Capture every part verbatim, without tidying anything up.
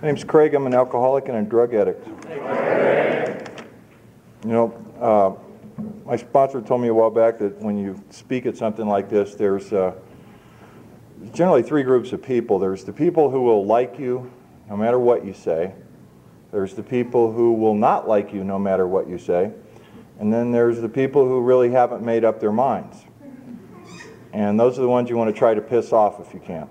My name's Craig. I'm an alcoholic and a drug addict. You know, uh, my sponsor told me a while back that when you speak at something like this, there's uh, generally three groups of people. There's the people who will like you no matter what you say. There's the people who will not like you no matter what you say. And then there's the people who really haven't made up their minds. And those are the ones you want to try to piss off if you can.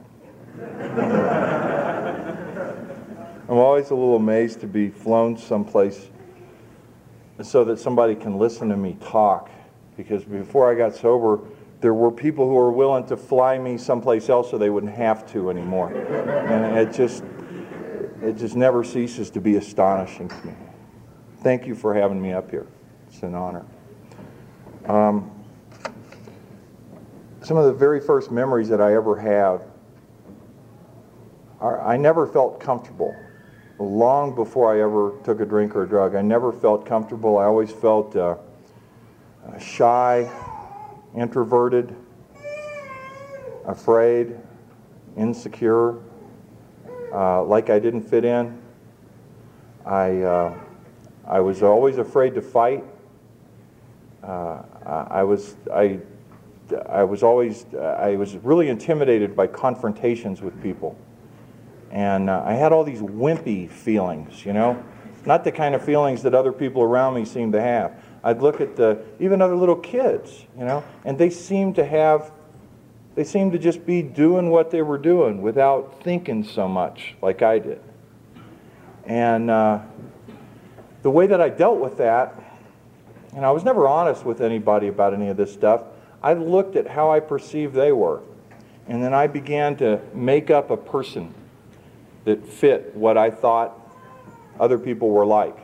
I'm always a little amazed to be flown someplace so that somebody can listen to me talk. Because before I got sober, there were people who were willing to fly me someplace else so they wouldn't have to anymore. And it just, it just never ceases to be astonishing to me. Thank you for having me up here. It's an honor. Um, some of the very first memories that I ever have are I never felt comfortable. Long before I ever took a drink or a drug, I never felt comfortable. I always felt uh, uh, shy, introverted, afraid, insecure, uh, like I didn't fit in. I uh, I was always afraid to fight. Uh, I was I I was always I was really intimidated by confrontations with people. And uh, I had all these wimpy feelings, you know, not the kind of feelings that other people around me seemed to have. I'd look at the, even other little kids, you know, and they seemed to have, they seemed to just be doing what they were doing without thinking so much like I did. And uh, the way that I dealt with that, and I was never honest with anybody about any of this stuff, I looked at how I perceived they were. And then I began to make up a person that fit what I thought other people were like.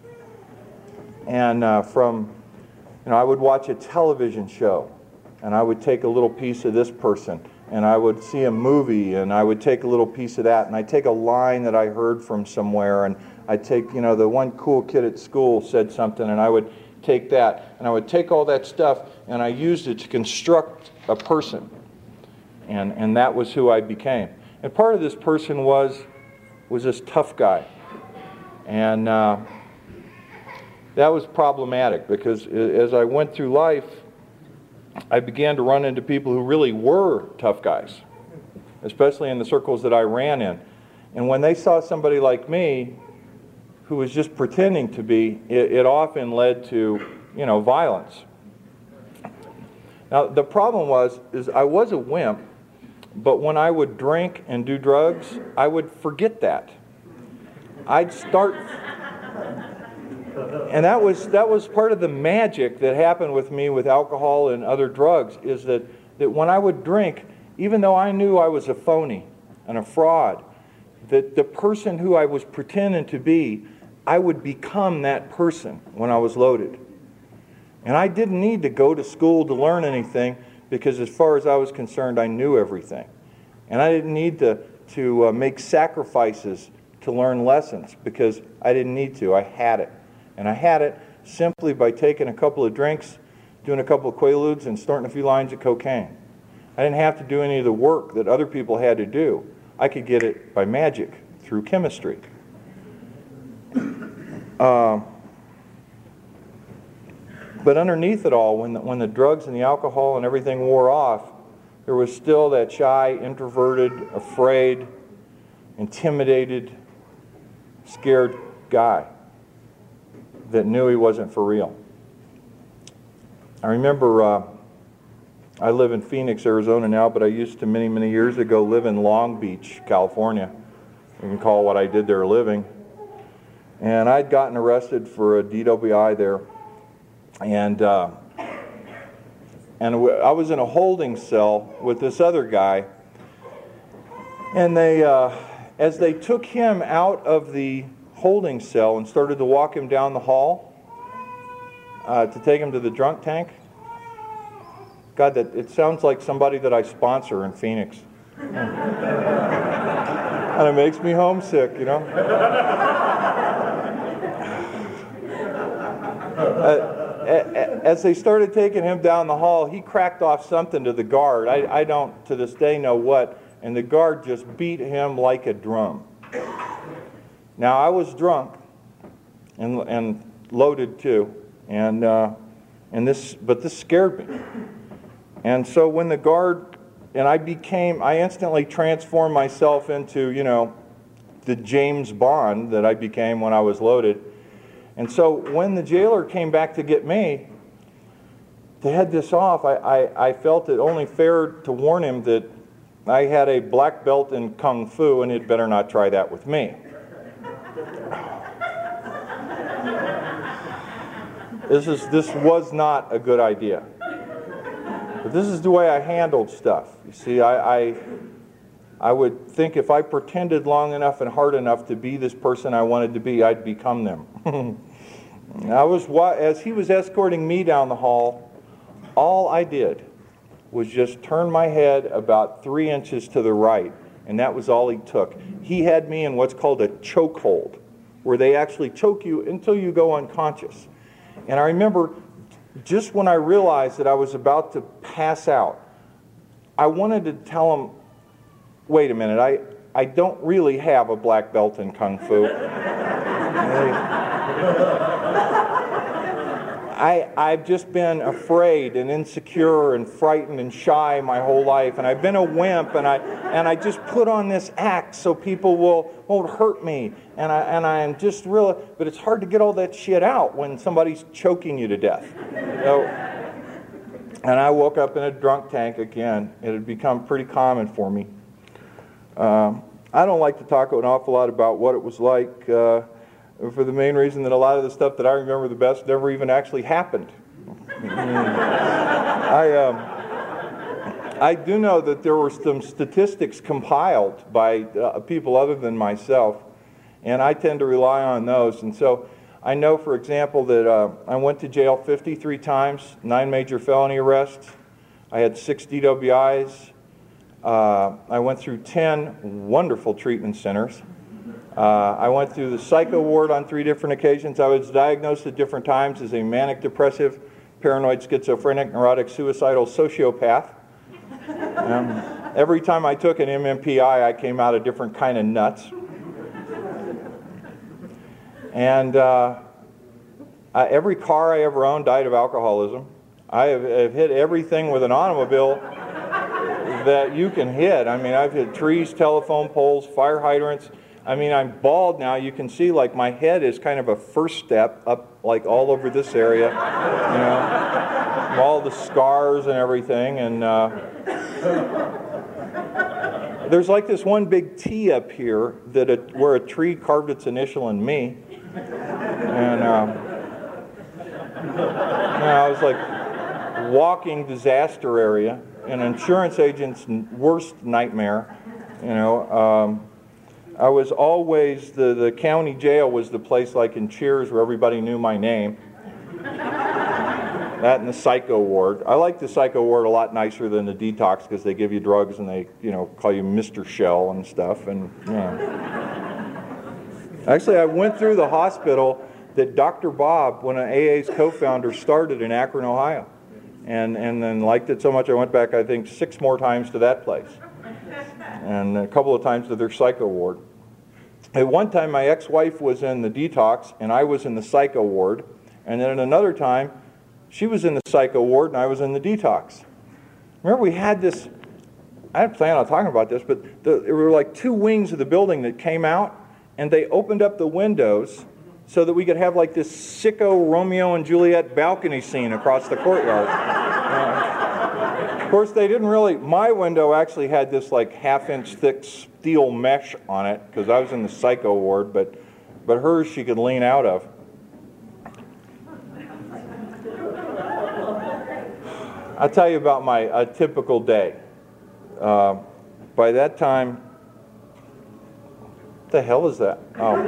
And uh, from, you know, I would watch a television show, and I would take a little piece of this person, and I would see a movie, and I would take a little piece of that, and I'd take a line that I heard from somewhere, and I'd take, you know, the one cool kid at school said something, and I would take that, and I would take all that stuff, and I used it to construct a person. And, and that was who I became. And part of this person was was this tough guy. And uh, that was problematic because as I went through life, I began to run into people who really were tough guys, especially in the circles that I ran in. And when they saw somebody like me who was just pretending to be, it, it often led to, you know, violence. Now, the problem was, is I was a wimp, but when I would drink and do drugs, I would forget that. I'd start, and that was that was part of the magic that happened with me with alcohol and other drugs, is that, that when I would drink, even though I knew I was a phony and a fraud, that the person who I was pretending to be, I would become that person when I was loaded. And I didn't need to go to school to learn anything, because as far as I was concerned, I knew everything. And I didn't need to, to uh, make sacrifices to learn lessons, because I didn't need to. I had it. And I had it simply by taking a couple of drinks, doing a couple of Quaaludes, and snorting a few lines of cocaine. I didn't have to do any of the work that other people had to do. I could get it by magic, through chemistry. Uh, But underneath it all, when the, when the drugs and the alcohol and everything wore off, there was still that shy, introverted, afraid, intimidated, scared guy that knew he wasn't for real. I remember, uh, I live in Phoenix, Arizona now, but I used to many, many years ago live in Long Beach, California. You can call what I did there a living. And I'd gotten arrested for a D W I there. And uh, and I was in a holding cell with this other guy, and they, uh, as they took him out of the holding cell and started to walk him down the hall uh, to take him to the drunk tank. God, that it sounds like somebody that I sponsor in Phoenix, and it makes me homesick, you know. Uh, As they started taking him down the hall, he cracked off something to the guard. I, I don't, to this day, know what. And the guard just beat him like a drum. Now, I was drunk and, and loaded too, and, uh, and this, but this scared me. And so when the guard, and I became, I instantly transformed myself into, you know, the James Bond that I became when I was loaded. And so when the jailer came back to get me, to head this off, I, I, I felt it only fair to warn him that I had a black belt in Kung Fu and he'd better not try that with me. This is, this was not a good idea. But this is the way I handled stuff. You see, I, I, I would think if I pretended long enough and hard enough to be this person I wanted to be, I'd become them. I was, as he was escorting me down the hall, all I did was just turn my head about three inches to the right, and that was all he took. He had me in what's called a chokehold, where they actually choke you until you go unconscious. And I remember just when I realized that I was about to pass out, I wanted to tell him, wait a minute, I, I don't really have a black belt in Kung Fu. I, I've just been afraid and insecure and frightened and shy my whole life, and I've been a wimp, and I and I just put on this act so people will won't hurt me, and I and I'm just real. But it's hard to get all that shit out when somebody's choking you to death. So, and I woke up in a drunk tank again. It had become pretty common for me. Um, I don't like to talk an awful lot about what it was like. Uh, for the main reason that a lot of the stuff that I remember the best never even actually happened. I, um, I do know that there were some statistics compiled by uh, people other than myself, and I tend to rely on those. And so I know, for example, that uh, I went to jail fifty-three times, nine major felony arrests. I had six D W Is. Uh, I went through ten wonderful treatment centers. Uh, I went through the psycho ward on three different occasions. I was diagnosed at different times as a manic depressive, paranoid, schizophrenic, neurotic, suicidal sociopath. Um, every time I took an M M P I, I came out a different kind of nuts. And uh, I, every car I ever owned died of alcoholism. I have, have hit everything with an automobile that you can hit. I mean, I've hit trees, telephone poles, fire hydrants. I mean, I'm bald now. You can see, like, my head is kind of a first step up, like, all over this area, you know, all the scars and everything. And uh, there's, like, this one big T up here that a, where a tree carved its initial in me. And um, you know, I was like walking disaster area, an insurance agent's worst nightmare, you know. Um, I was always, the, the county jail was the place like in Cheers where everybody knew my name. That and the psycho ward. I like the psycho ward a lot nicer than the detox because they give you drugs and they, you know, call you Mister Shell and stuff. And you know. Actually, I went through the hospital that Doctor Bob, one of A A's co-founders, started in Akron, Ohio. And, and then liked it so much I went back, I think, six more times to that place. And a couple of times to their psycho ward. At one time, my ex-wife was in the detox, and I was in the psycho ward. And then at another time, she was in the psycho ward, and I was in the detox. Remember, we had this, I didn't plan on talking about this, but the, there were like two wings of the building that came out, and they opened up the windows so that we could have like this sicko Romeo and Juliet balcony scene across the courtyard. Uh, of course, they didn't really, my window actually had this like half-inch thick steel mesh on it because I was in the psycho ward, but, but hers she could lean out of. I'll tell you about my a typical day. Uh, by that time, what the hell is that? Oh.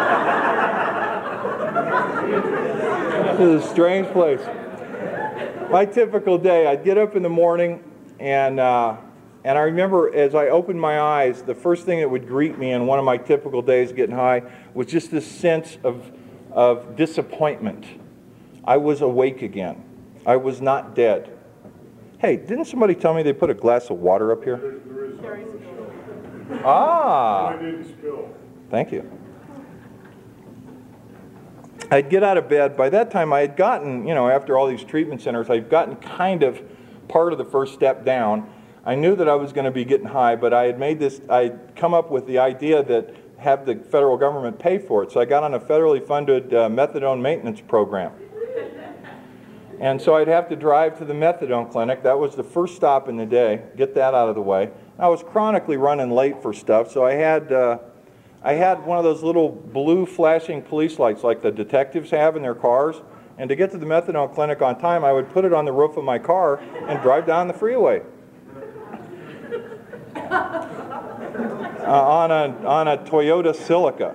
This is a strange place. My typical day, I'd get up in the morning, and uh, and I remember as I opened my eyes, the first thing that would greet me in one of my typical days getting high was just this sense of of disappointment. I was awake again. I was not dead. Hey, didn't somebody tell me they put a glass of water up here? There, there is. Ah. I didn't spill. Thank you. I'd get out of bed. By that time, I had gotten, you know, after all these treatment centers, I'd gotten kind of part of the first step down. I knew that I was going to be getting high, but I had made this, I'd come up with the idea that have the federal government pay for it. So I got on a federally funded uh, methadone maintenance program. And so I'd have to drive to the methadone clinic. That was the first stop in the day, get that out of the way. I was chronically running late for stuff, so I had... Uh, I had one of those little blue flashing police lights like the detectives have in their cars, and to get to the methadone clinic on time, I would put it on the roof of my car and drive down the freeway. Uh, on a on a Toyota Celica.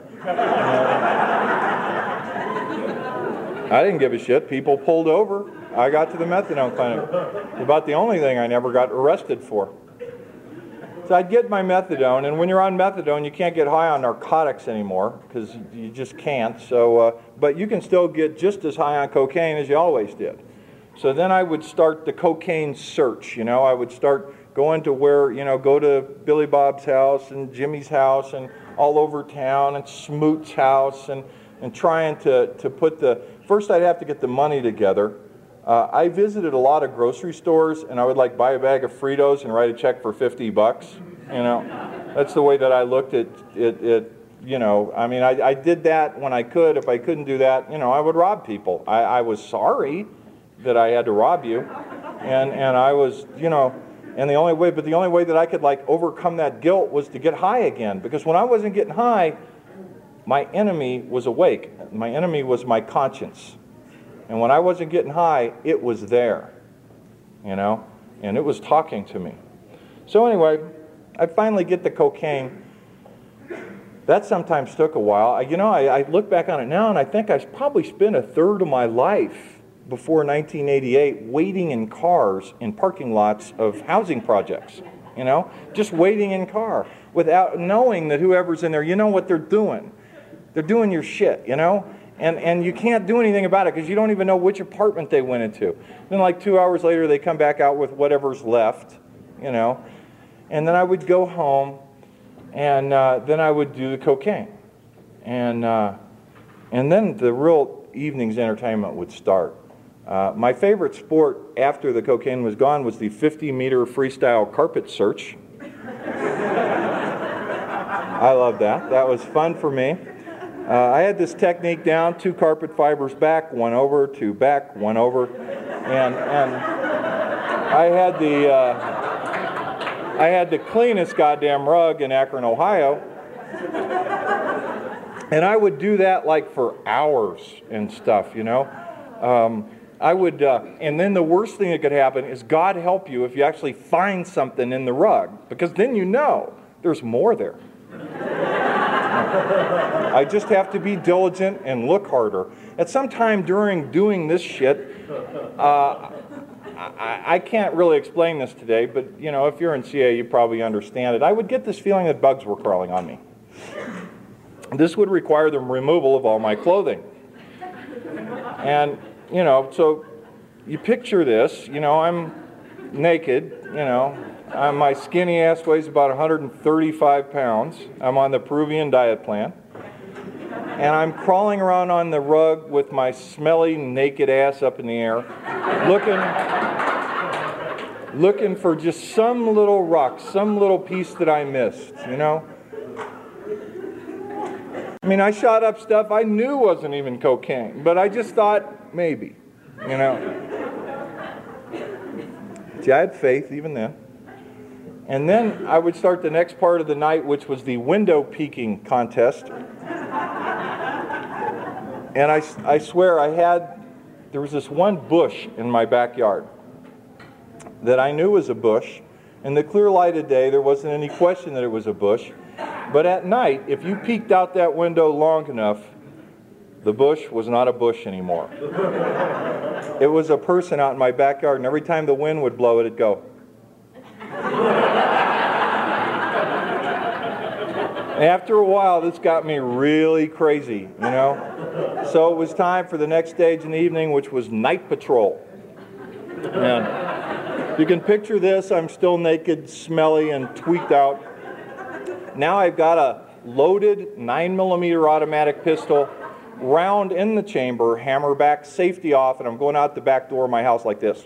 Uh, I didn't give a shit. People pulled over. I got to the methadone clinic. About the only thing I never got arrested for. So I'd get my methadone, and when you're on methadone, you can't get high on narcotics anymore because you just can't. So, uh, but you can still get just as high on cocaine as you always did. So then I would start the cocaine search. You know, I would start going to where, you know, go to Billy Bob's house and Jimmy's house and all over town and Smoot's house and and trying to to put the first I'd have to get the money together. Uh, I visited a lot of grocery stores, and I would like buy a bag of Fritos and write a check for fifty bucks. You know, that's the way that I looked at it. it you know, I mean, I, I did that when I could. If I couldn't do that, you know, I would rob people. I, I was sorry that I had to rob you, and and I was, you know, and the only way, but the only way that I could like overcome that guilt was to get high again. Because when I wasn't getting high, my enemy was awake. My enemy was my conscience. And when I wasn't getting high, it was there, you know, and it was talking to me. So anyway, I finally get the cocaine. That sometimes took a while. I, you know, I, I look back on it now, and I think I probably spent a third of my life before nineteen eighty-eight waiting in cars in parking lots of housing projects, you know, just waiting in car without knowing that whoever's in there, you know what they're doing. They're doing your shit, you know. And and you can't do anything about it because you don't even know which apartment they went into. Then like two hours later, they come back out with whatever's left, you know. And then I would go home, and uh, then I would do the cocaine. And, uh, and then the real evening's entertainment would start. Uh, my favorite sport after the cocaine was gone was the fifty meter freestyle carpet search. I loved that. That was fun for me. Uh, I had this technique down, two carpet fibers back, one over, two back, one over. And, and I had the uh, I had the cleanest goddamn rug in Akron, Ohio. And I would do that like for hours and stuff, you know. Um, I would, uh, and then the worst thing that could happen is God help you if you actually find something in the rug, because then you know there's more there. I just have to be diligent and look harder. At some time during doing this shit, uh, I, I can't really explain this today, but you know, if you're in C A, you probably understand it. I would get this feeling that bugs were crawling on me. This would require the removal of all my clothing. And, you know, so you picture this, you know, I'm naked, you know, I'm, my skinny ass weighs about one hundred thirty-five pounds. I'm on the Peruvian diet plan. And I'm crawling around on the rug with my smelly, naked ass up in the air, looking, looking for just some little rock, some little piece that I missed, you know? I mean, I shot up stuff I knew wasn't even cocaine, but I just thought, maybe, you know? See, I had faith even then. And then I would start the next part of the night, which was the window peeking contest. And I, I swear I had, there was this one bush in my backyard that I knew was a bush. In the clear light of day, there wasn't any question that it was a bush. But at night, if you peeked out that window long enough, the bush was not a bush anymore. It was a person out in my backyard, and every time the wind would blow, it'd go. After a while, this got me really crazy, you know? So it was time for the next stage in the evening, which was night patrol. And you can picture this. I'm still naked, smelly, and tweaked out. Now I've got a loaded nine millimeter automatic pistol round in the chamber, hammer back, safety off, and I'm going out the back door of my house like this.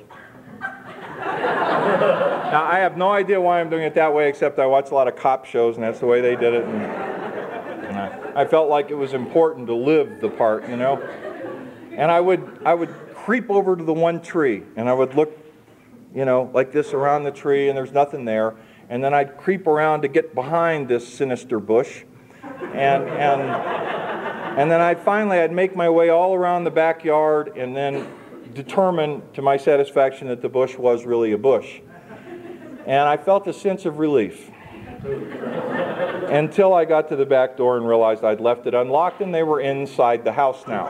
Now, I have no idea why I'm doing it that way, except I watch a lot of cop shows, and that's the way they did it. And, and I, I felt like it was important to live the part, you know. And I would, I would creep over to the one tree, and I would look, you know, like this around the tree, and there's nothing there. And then I'd creep around to get behind this sinister bush, and and and then I'd finally I'd make my way all around the backyard, and then determine to my satisfaction that the bush was really a bush. And I felt a sense of relief until I got to the back door and realized I'd left it unlocked and they were inside the house now.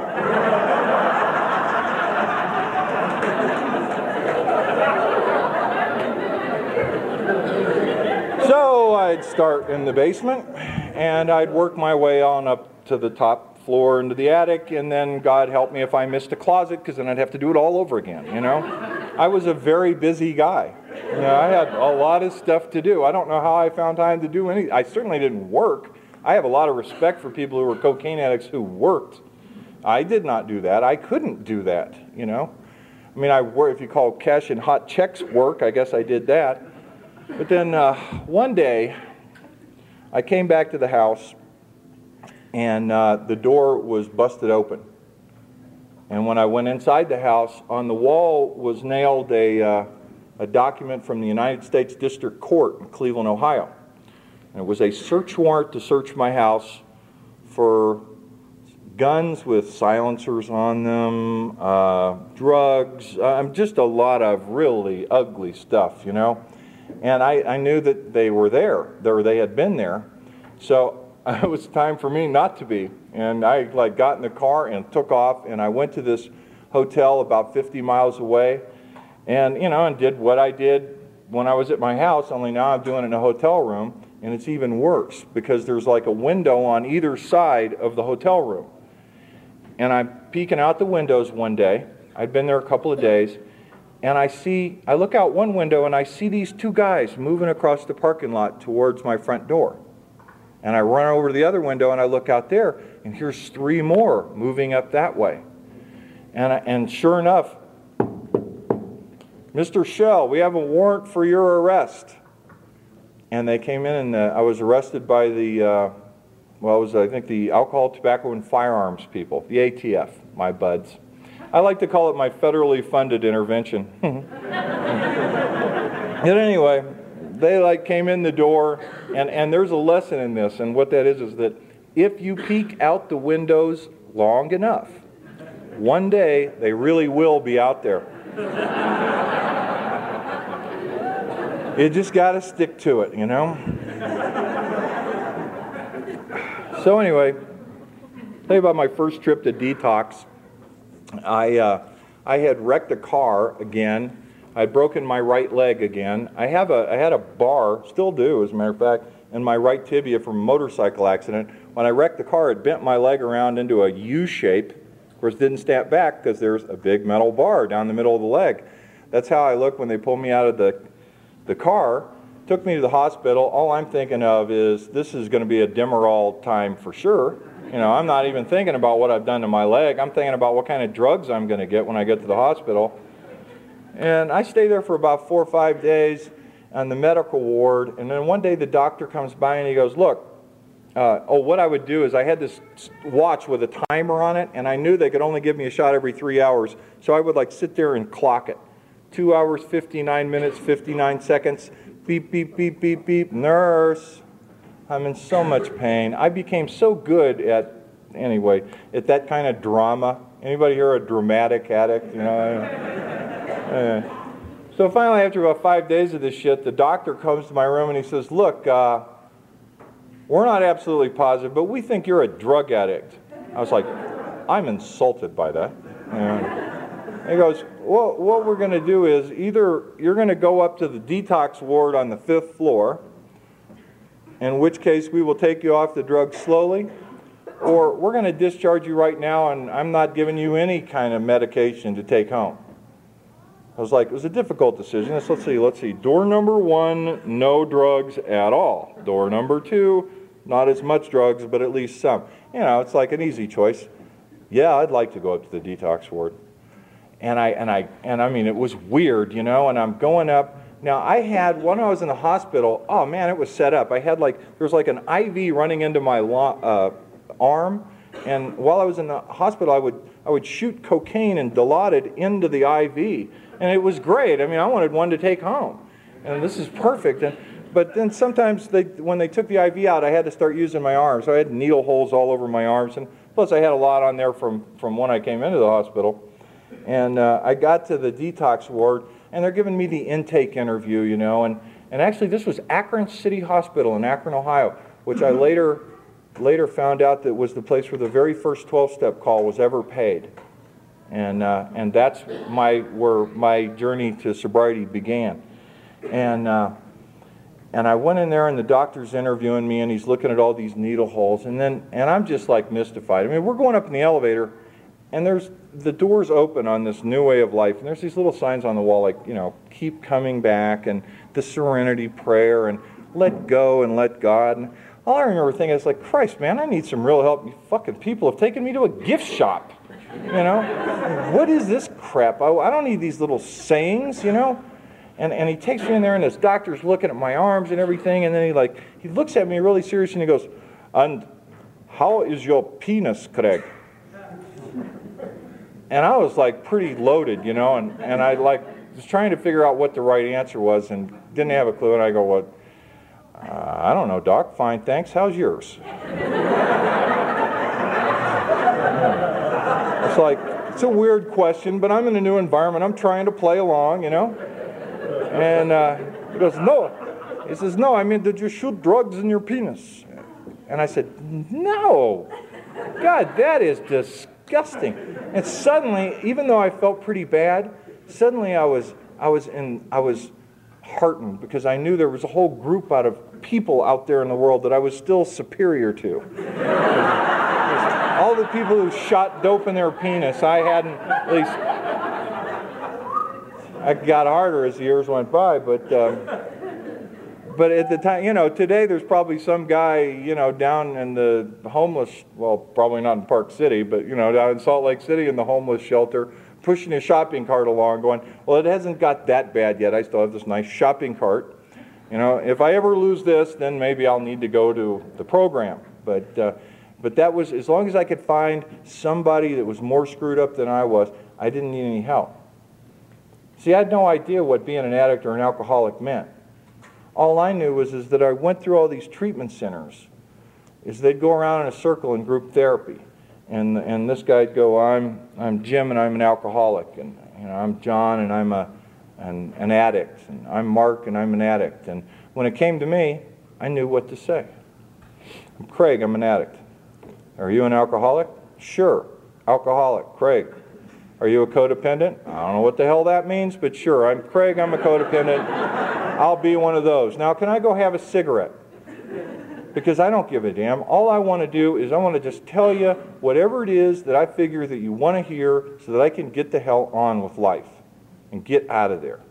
So I'd start in the basement and I'd work my way on up to the top floor into the attic, and then God help me if I missed a closet, because then I'd have to do it all over again, you know. I was a very busy guy. You know, I had a lot of stuff to do. I don't know how I found time to do anything. I certainly didn't work. I have a lot of respect for people who were cocaine addicts who worked. I did not do that. I couldn't do that, you know. I mean, I work, if you call cash and hot checks work, I guess I did that. But then uh, one day, I came back to the house, and uh, the door was busted open. And when I went inside the house, on the wall was nailed a, uh, a document from the United States District Court in Cleveland, Ohio. And it was a search warrant to search my house for guns with silencers on them, uh, drugs, um, just a lot of really ugly stuff, you know. And I, I knew that they were there, or they had been there. So it was time for me not to be. And I like got in the car and took off, and I went to this hotel about fifty miles away, and you know, and did what I did when I was at my house, only now I'm doing it in a hotel room, and it's even worse because there's like a window on either side of the hotel room. And I'm peeking out the windows one day. I'd been there a couple of days, and I see, I look out one window and I see these two guys moving across the parking lot towards my front door. And I run over to the other window and I look out there, and here's three more moving up that way. And, I, and sure enough, Mister Shell, we have a warrant for your arrest. And they came in, and uh, I was arrested by the, uh, well, it was, I think, the Alcohol, Tobacco, and Firearms people, the A T F, my buds. I like to call it my federally funded intervention. But anyway, they like came in the door, and, and there's a lesson in this, and what that is is that if you peek out the windows long enough, one day they really will be out there. You just got to stick to it, you know. So anyway, tell you about my first trip to detox. I uh, I had wrecked a car again. I'd broken my right leg again. I have a I had a bar, still do as a matter of fact, in my right tibia from a motorcycle accident. When I wrecked the car, it bent my leg around into a U shape. Of course, it didn't snap back because there's a big metal bar down the middle of the leg. That's how I look when they pulled me out of the the car. Took me to the hospital. All I'm thinking of is this is going to be a Demerol time for sure. You know, I'm not even thinking about what I've done to my leg. I'm thinking about what kind of drugs I'm going to get when I get to the hospital. And I stay there for about four or five days on the medical ward. And then one day the doctor comes by and he goes, look, uh, oh, what I would do is I had this watch with a timer on it, and I knew they could only give me a shot every three hours. So I would like sit there and clock it. Two hours, fifty-nine minutes, fifty-nine seconds. Beep, beep, beep, beep, beep. Nurse. I'm in so much pain. I became so good at, anyway, at that kind of drama. Anybody here a dramatic addict? You know. uh, so finally, after about five days of this shit, the doctor comes to my room and he says, "Look, uh, we're not absolutely positive, but we think you're a drug addict." I was like, "I'm insulted by that." Uh, he goes, well, what we're going to do is either you're going to go up to the detox ward on the fifth floor, in which case we will take you off the drug slowly, or we're going to discharge you right now and I'm not giving you any kind of medication to take home. I was like, it was a difficult decision. Let's, let's see, let's see. Door number one, no drugs at all. Door number two, not as much drugs, but at least some. You know, it's like an easy choice. yeah, I'd like to go up to the detox ward. And I, and I, and I mean, it was weird, you know, and I'm going up. Now, I had, when I was in the hospital, oh man, it was set up. I had like, there was like an I V running into my lo- uh, arm, and while I was in the hospital, I would, I would shoot cocaine and Dilaudid into the I V, and it was great. I mean, I wanted one to take home, and this is perfect. And, but then sometimes, they, when they took the I V out, I had to start using my arms. So I had needle holes all over my arms, and plus I had a lot on there from, from when I came into the hospital. And uh, I got to the detox ward, and they're giving me the intake interview, you know, and, and actually this was Akron City Hospital in Akron, Ohio, which I later later found out that was the place where the very first twelve-step call was ever paid. And uh, and that's my where my journey to sobriety began. And uh, and I went in there, and the doctor's interviewing me, and he's looking at all these needle holes, and then and I'm just like mystified. I mean, we're going up in the elevator, and there's the doors open on this new way of life, and there's these little signs on the wall like, you know, keep coming back, and the serenity prayer, and let go and let God. And all I remember thinking is like, Christ, man, I need some real help. You fucking people have taken me to a gift shop, you know? What is this crap? I, I don't need these little sayings, you know? And and he takes me in there, and this doctor's looking at my arms and everything, and then he like he looks at me really serious, and he goes, and how is your penis, Craig? And I was like pretty loaded, you know, and, and I like was trying to figure out what the right answer was and didn't have a clue. And I go, what? Uh, I don't know, Doc. Fine, thanks. How's yours? It's like, it's a weird question, but I'm in a new environment. I'm trying to play along, you know. And uh, he goes, no. He says, no, I mean, did you shoot drugs in your penis? And I said, no. God, that is disgusting. Disgusting. And suddenly, even though I felt pretty bad, suddenly I was I was in I was heartened because I knew there was a whole group out of people out there in the world that I was still superior to. All the people who shot dope in their penis, I hadn't at least. I got harder as the years went by, but. Um, But at the time, you know, today there's probably some guy, you know, down in the homeless, well, probably not in Park City, but, you know, down in Salt Lake City in the homeless shelter, pushing his shopping cart along, going, well, it hasn't got that bad yet. I still have this nice shopping cart. You know, if I ever lose this, then maybe I'll need to go to the program. But, uh, but that was, as long as I could find somebody that was more screwed up than I was, I didn't need any help. See, I had no idea what being an addict or an alcoholic meant. All I knew was is that I went through all these treatment centers. Is they'd go around in a circle in group therapy, and and this guy'd go, I'm I'm Jim and I'm an alcoholic, and you know I'm John and I'm a an, an addict, and I'm Mark and I'm an addict. And when it came to me, I knew what to say. I'm Craig, I'm an addict. Are you an alcoholic? Sure, alcoholic. Craig. Are you a codependent? I don't know what the hell that means, but sure, I'm Craig, I'm a codependent. I'll be one of those. Now, can I go have a cigarette? Because I don't give a damn. All I want to do is I want to just tell you whatever it is that I figure that you want to hear so that I can get the hell on with life and get out of there.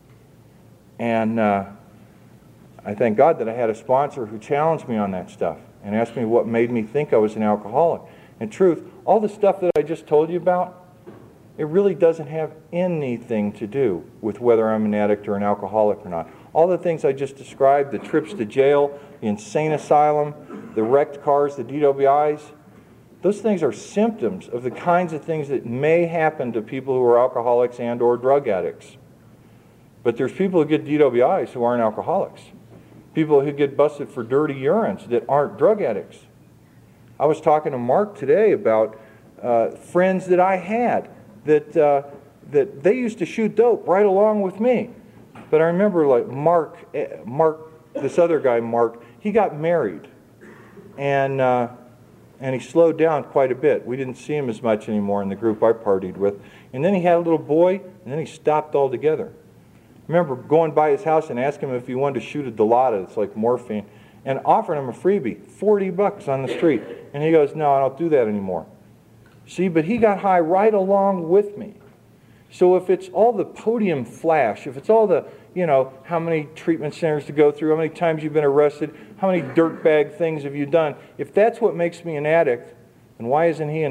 And uh, I thank God that I had a sponsor who challenged me on that stuff and asked me what made me think I was an alcoholic. In truth, all the stuff that I just told you about, it really doesn't have anything to do with whether I'm an addict or an alcoholic or not. All the things I just described, the trips to jail, the insane asylum, the wrecked cars, the D W Is, those things are symptoms of the kinds of things that may happen to people who are alcoholics and or drug addicts. But there's people who get D W Is who aren't alcoholics. People who get busted for dirty urines that aren't drug addicts. I was talking to Mark today about uh, friends that I had that uh, that they used to shoot dope right along with me. But I remember like Mark, Mark, this other guy, Mark, he got married. And uh, and he slowed down quite a bit. We didn't see him as much anymore in the group I partied with. And then he had a little boy, and then he stopped altogether. I remember going by his house and asking him if he wanted to shoot a Dilaudid, it's like morphine, and offering him a freebie, forty bucks on the street. And he goes, no, I don't do that anymore. See, but he got high right along with me. So if it's all the podium flash, if it's all the, you know, how many treatment centers to go through, how many times you've been arrested, how many dirtbag things have you done, if that's what makes me an addict, then why isn't he an addict?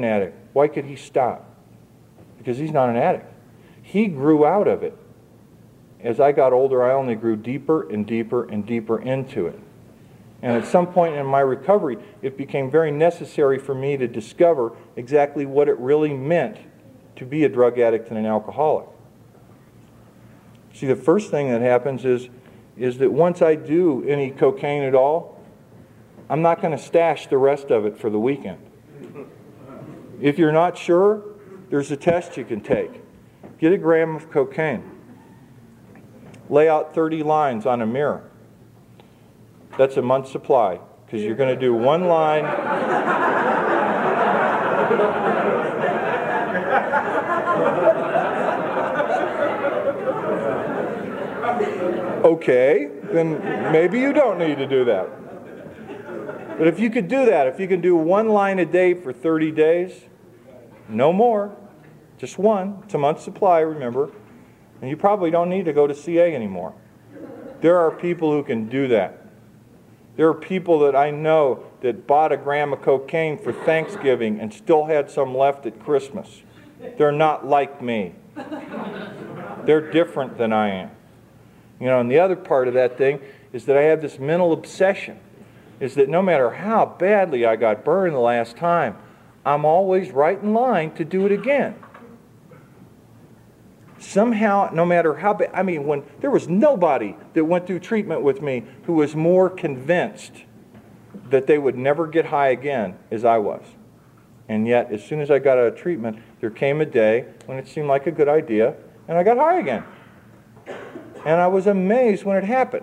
Why could he stop? Because he's not an addict. He grew out of it. As I got older, I only grew deeper and deeper and deeper into it. And at some point in my recovery, it became very necessary for me to discover exactly what it really meant to be a drug addict and an alcoholic. See, the first thing that happens is, is that once I do any cocaine at all, I'm not going to stash the rest of it for the weekend. If you're not sure, there's a test you can take. Get a gram of cocaine. Lay out thirty lines on a mirror. That's a month's supply, because you're going to do one line. Okay, then maybe you don't need to do that. But if you could do that, if you can do one line a day for thirty days, no more, just one, it's a month's supply, remember, and you probably don't need to go to C A anymore. There are people who can do that. There are people that I know that bought a gram of cocaine for Thanksgiving and still had some left at Christmas. They're not like me. They're different than I am. You know, and the other part of that thing is that I have this mental obsession, is that no matter how badly I got burned the last time, I'm always right in line to do it again. Somehow, no matter how bad, I mean, when there was nobody that went through treatment with me who was more convinced that they would never get high again as I was. And yet, as soon as I got out of treatment, there came a day when it seemed like a good idea, and I got high again. And I was amazed when it happened.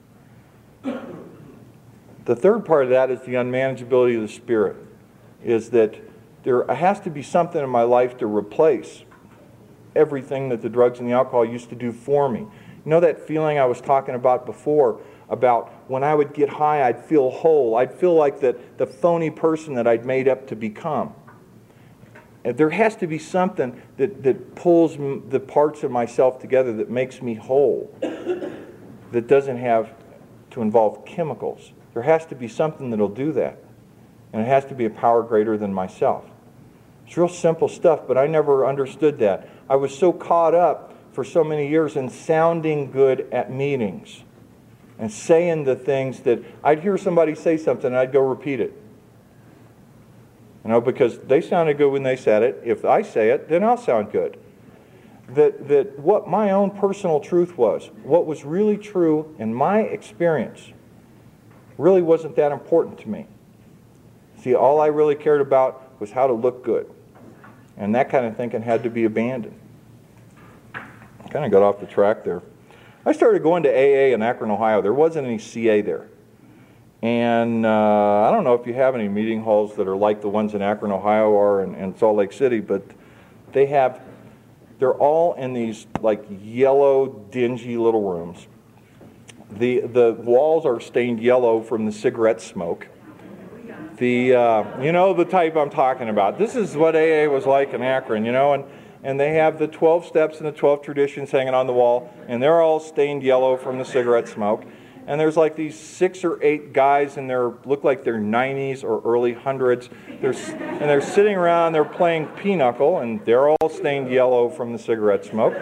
The third part of that is the unmanageability of the spirit, is that there has to be something in my life to replace everything that the drugs and the alcohol used to do for me. You know that feeling I was talking about before, about when I would get high, I'd feel whole. I'd feel like that the phony person that I'd made up to become. And there has to be something that, that pulls the parts of myself together that makes me whole, that doesn't have to involve chemicals. There has to be something that'll do that. And it has to be a power greater than myself. It's real simple stuff, but I never understood that. I was so caught up for so many years in sounding good at meetings and saying the things that I'd hear somebody say something and I'd go repeat it. You know, because they sounded good when they said it. If I say it, then I'll sound good. That, that what my own personal truth was, what was really true in my experience, really wasn't that important to me. See, all I really cared about was how to look good. And that kind of thinking had to be abandoned. I kind of got off the track there. I started going to A A in Akron, Ohio. There wasn't any C A there. And uh, I don't know if you have any meeting halls that are like the ones in Akron, Ohio or in, in Salt Lake City, but they have, they're all in these like yellow, dingy little rooms. The, the walls are stained yellow from the cigarette smoke. The, uh, you know the type I'm talking about. This is what A A was like in Akron, you know, and, and they have the twelve steps and the twelve traditions hanging on the wall, and they're all stained yellow from the cigarette smoke. And there's like these six or eight guys in their, look like they're nineties or early hundreds, they're, and they're sitting around, they're playing pinochle, and they're all stained yellow from the cigarette smoke.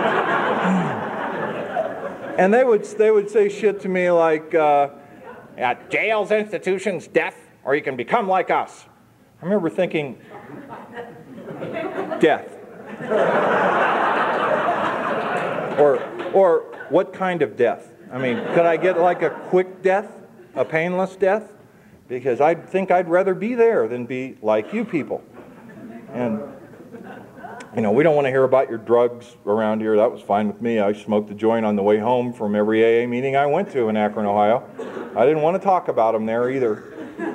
And they would, they would say shit to me like, uh, at jails, institutions, death, or you can become like us. I remember thinking, death. or, or what kind of death? I mean, could I get like a quick death, a painless death? Because I think I'd rather be there than be like you people. And, you know, we don't want to hear about your drugs around here. That was fine with me. I smoked a joint on the way home from every A A meeting I went to in Akron, Ohio. I didn't want to talk about them there either.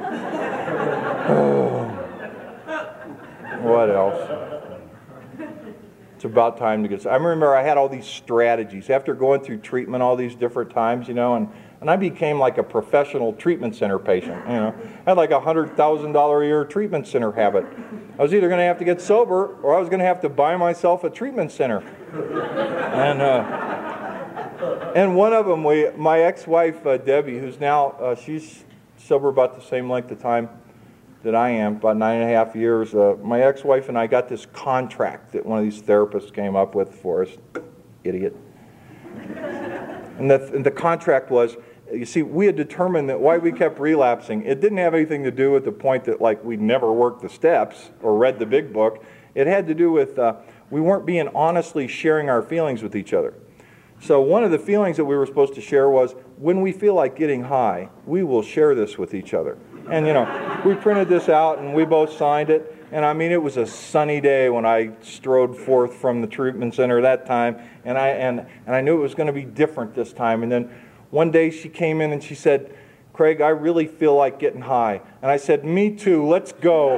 Oh. What else? It's about time to get... I remember I had all these strategies. After going through treatment all these different times, you know, and, and I became like a professional treatment center patient, you know. I had like a one hundred thousand dollars a year treatment center habit. I was either going to have to get sober or I was going to have to buy myself a treatment center. And uh, and one of them, we, my ex-wife, uh, Debbie, who's now, uh, she's sober about the same length of time, that I am, about nine and a half years, uh, my ex-wife and I got this contract that one of these therapists came up with for us. Idiot. And the, and the contract was, you see, we had determined that why we kept relapsing, it didn't have anything to do with the point that, like, we never worked the steps or read the big book. It had to do with uh, we weren't being honestly sharing our feelings with each other. So one of the feelings that we were supposed to share was, when we feel like getting high, we will share this with each other. And, you know, we printed this out and we both signed it. And, I mean, it was a sunny day when I strode forth from the treatment center that time. And I, and, and I knew it was going to be different this time. And then one day she came in and she said, Craig, I really feel like getting high. And I said, me too, let's go.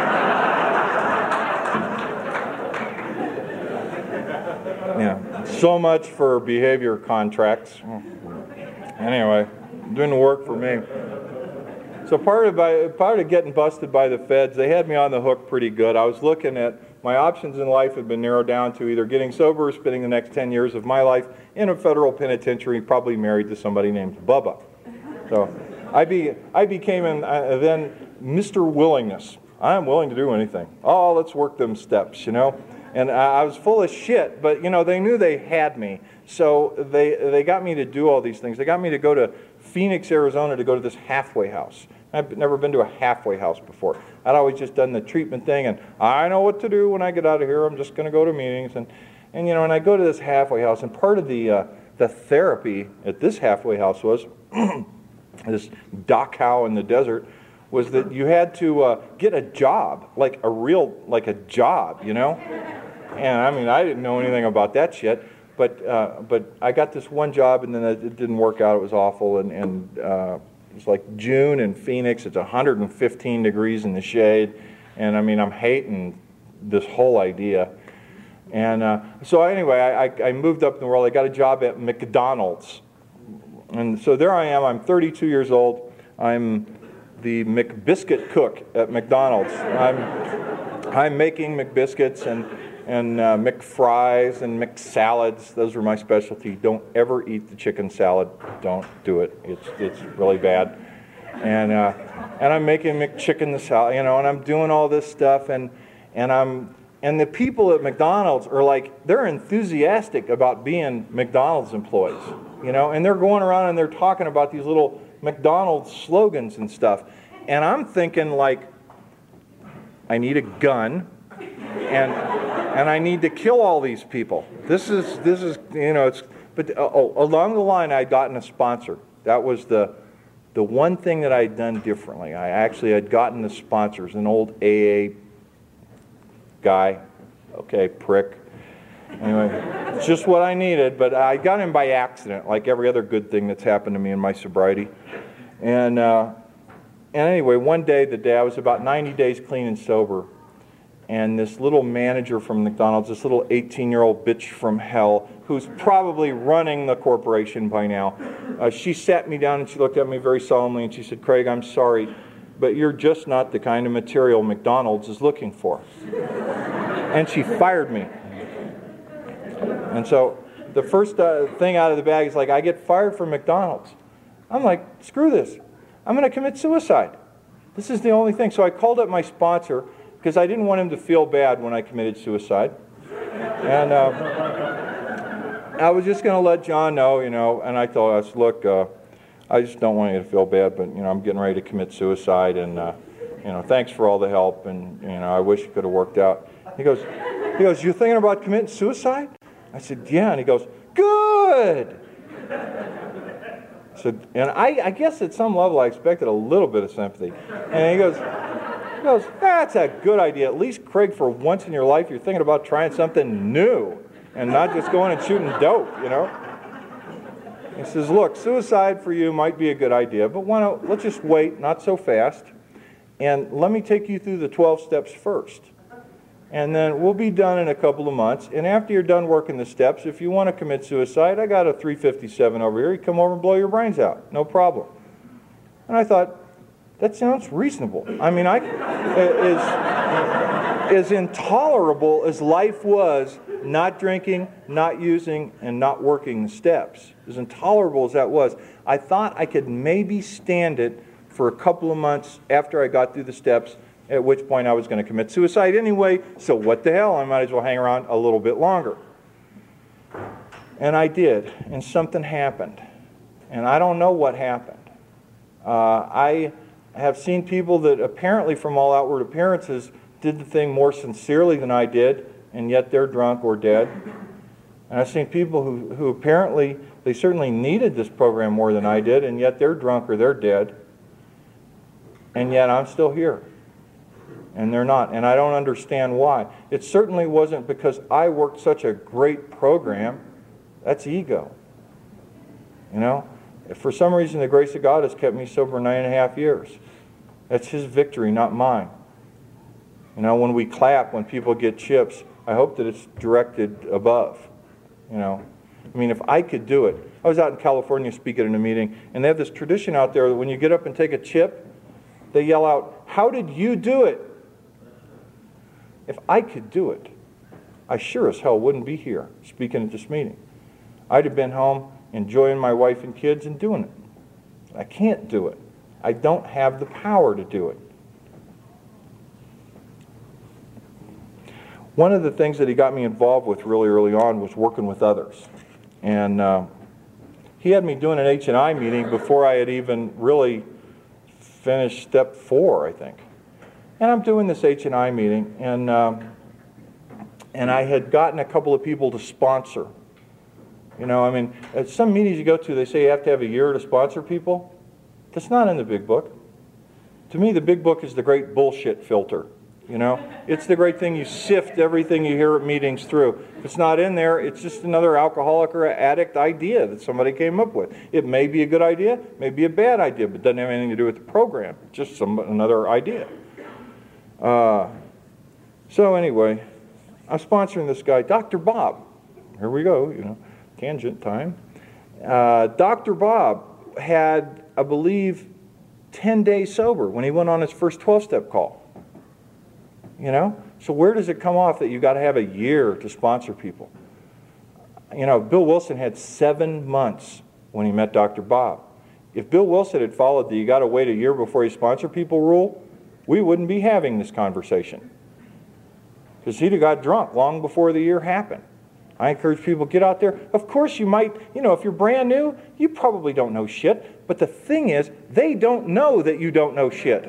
Yeah, so much for behavior contracts. Anyway, didn't work for me. So part of, by, part of getting busted by the feds, they had me on the hook pretty good. I was looking at, my options in life had been narrowed down to either getting sober or spending the next ten years of my life in a federal penitentiary, probably married to somebody named Bubba. So I, be, I became an, uh, then Mister Willingness. I'm willing to do anything. Oh, let's work them steps, you know. And I was full of shit, but, you know, they knew they had me. So they they got me to do all these things. They got me to go to Phoenix, Arizona to go to this halfway house. I've never been to a halfway house before. I'd always just done the treatment thing, and I know what to do when I get out of here. I'm just going to go to meetings. And, and, you know, and I go to this halfway house, and part of the, uh, the therapy at this halfway house was, this Dachau in the desert, was that you had to uh, get a job, like a real, like a job, you know? And I mean, I didn't know anything about that shit, but uh, but I got this one job, and then it didn't work out. It was awful, and, and uh, it was like June in Phoenix. It's one hundred fifteen degrees in the shade, and I mean, I'm hating this whole idea. And uh, so anyway, I, I moved up in the world. I got a job at McDonald's, and so there I am. I'm thirty-two years old. I'm the McBiscuit cook at McDonald's. I'm I'm making McBiscuits and. and uh, McFries and McSalads. Those were my specialty. Don't ever eat the chicken salad. Don't do it. It's it's really bad. And uh, and I'm making McChicken the salad, you know, and I'm doing all this stuff, and and I'm and the people at McDonald's are like, they're enthusiastic about being McDonald's employees, you know, and they're going around and they're talking about these little McDonald's slogans and stuff. And I'm thinking, like, I need a gun, and and I need to kill all these people. This is this is you know it's but uh, oh, along the line I'd gotten a sponsor. That was the the one thing that I'd done differently. I actually had gotten the sponsors, an old A A guy, okay, prick. Anyway, it's just what I needed, but I got him by accident, like every other good thing that's happened to me in my sobriety. And uh, and anyway, one day, the day I was about ninety days clean and sober. And this little manager from McDonald's, this little eighteen-year-old bitch from hell, who's probably running the corporation by now, uh, she sat me down and she looked at me very solemnly and she said, Craig, I'm sorry, but you're just not the kind of material McDonald's is looking for. And she fired me. And so the first uh, thing out of the bag is like, I get fired from McDonald's. I'm like, screw this. I'm going to commit suicide. This is the only thing. So I called up my sponsor, because I didn't want him to feel bad when I committed suicide. And uh, I was just going to let John know, you know, and I told us, look, uh, I just don't want you to feel bad, but, you know, I'm getting ready to commit suicide, and, uh, you know, thanks for all the help, and, you know, I wish it could have worked out. He goes, he goes, you're thinking about committing suicide? I said, yeah, and he goes, good! So, and I, I guess at some level I expected a little bit of sympathy. And he goes, He goes, that's a good idea. At least, Craig, for once in your life, you're thinking about trying something new and not just going and shooting dope, you know? He says, look, suicide for you might be a good idea, but why don't, let's just wait, not so fast, and let me take you through the twelve steps first. And then we'll be done in a couple of months, and after you're done working the steps, if you want to commit suicide, I got a three fifty-seven over here. You come over and blow your brains out. No problem. And I thought, that sounds reasonable. I mean, I, as, as intolerable as life was, not drinking, not using, and not working the steps, as intolerable as that was, I thought I could maybe stand it for a couple of months after I got through the steps, at which point I was going to commit suicide anyway, so what the hell, I might as well hang around a little bit longer. And I did, and something happened. And I don't know what happened. Uh, I have seen people that apparently, from all outward appearances, did the thing more sincerely than I did, and yet they're drunk or dead. And I've seen people who, who apparently, they certainly needed this program more than I did, and yet they're drunk or they're dead. And yet I'm still here. And they're not. And I don't understand why. It certainly wasn't because I worked such a great program. That's ego. You know? If for some reason the grace of God has kept me sober nine and a half years. That's His victory, not mine. You know, when we clap, when people get chips, I hope that it's directed above. You know? I mean, if I could do it. I was out in California speaking at a meeting, and they have this tradition out there that when you get up and take a chip, they yell out, "How did you do it?" If I could do it, I sure as hell wouldn't be here speaking at this meeting. I'd have been home enjoying my wife and kids and doing it. I can't do it. I don't have the power to do it. One of the things that he got me involved with really early on was working with others. And uh, he had me doing an H and I meeting before I had even really finished step four, I think. And I'm doing this H and I meeting, and um, and I had gotten a couple of people to sponsor. You know, I mean, at some meetings you go to, they say you have to have a year to sponsor people. That's not in the big book. To me, the big book is the great bullshit filter. You know, it's the great thing you sift everything you hear at meetings through. If it's not in there, it's just another alcoholic or addict idea that somebody came up with. It may be a good idea, may be a bad idea, but it doesn't have anything to do with the program. It's just some another idea. Uh, so anyway, I'm sponsoring this guy, Doctor Bob. Here we go, you know, tangent time. Uh, Doctor Bob had, I believe, ten days sober when he went on his first twelve-step call. You know? So where does it come off that you got to have a year to sponsor people? You know, Bill Wilson had seven months when he met Doctor Bob. If Bill Wilson had followed the you got to wait a year before you sponsor people rule, we wouldn't be having this conversation. Because he'd have got drunk long before the year happened. I encourage people, get out there. Of course you might, you know, if you're brand new, you probably don't know shit. But the thing is, they don't know that you don't know shit.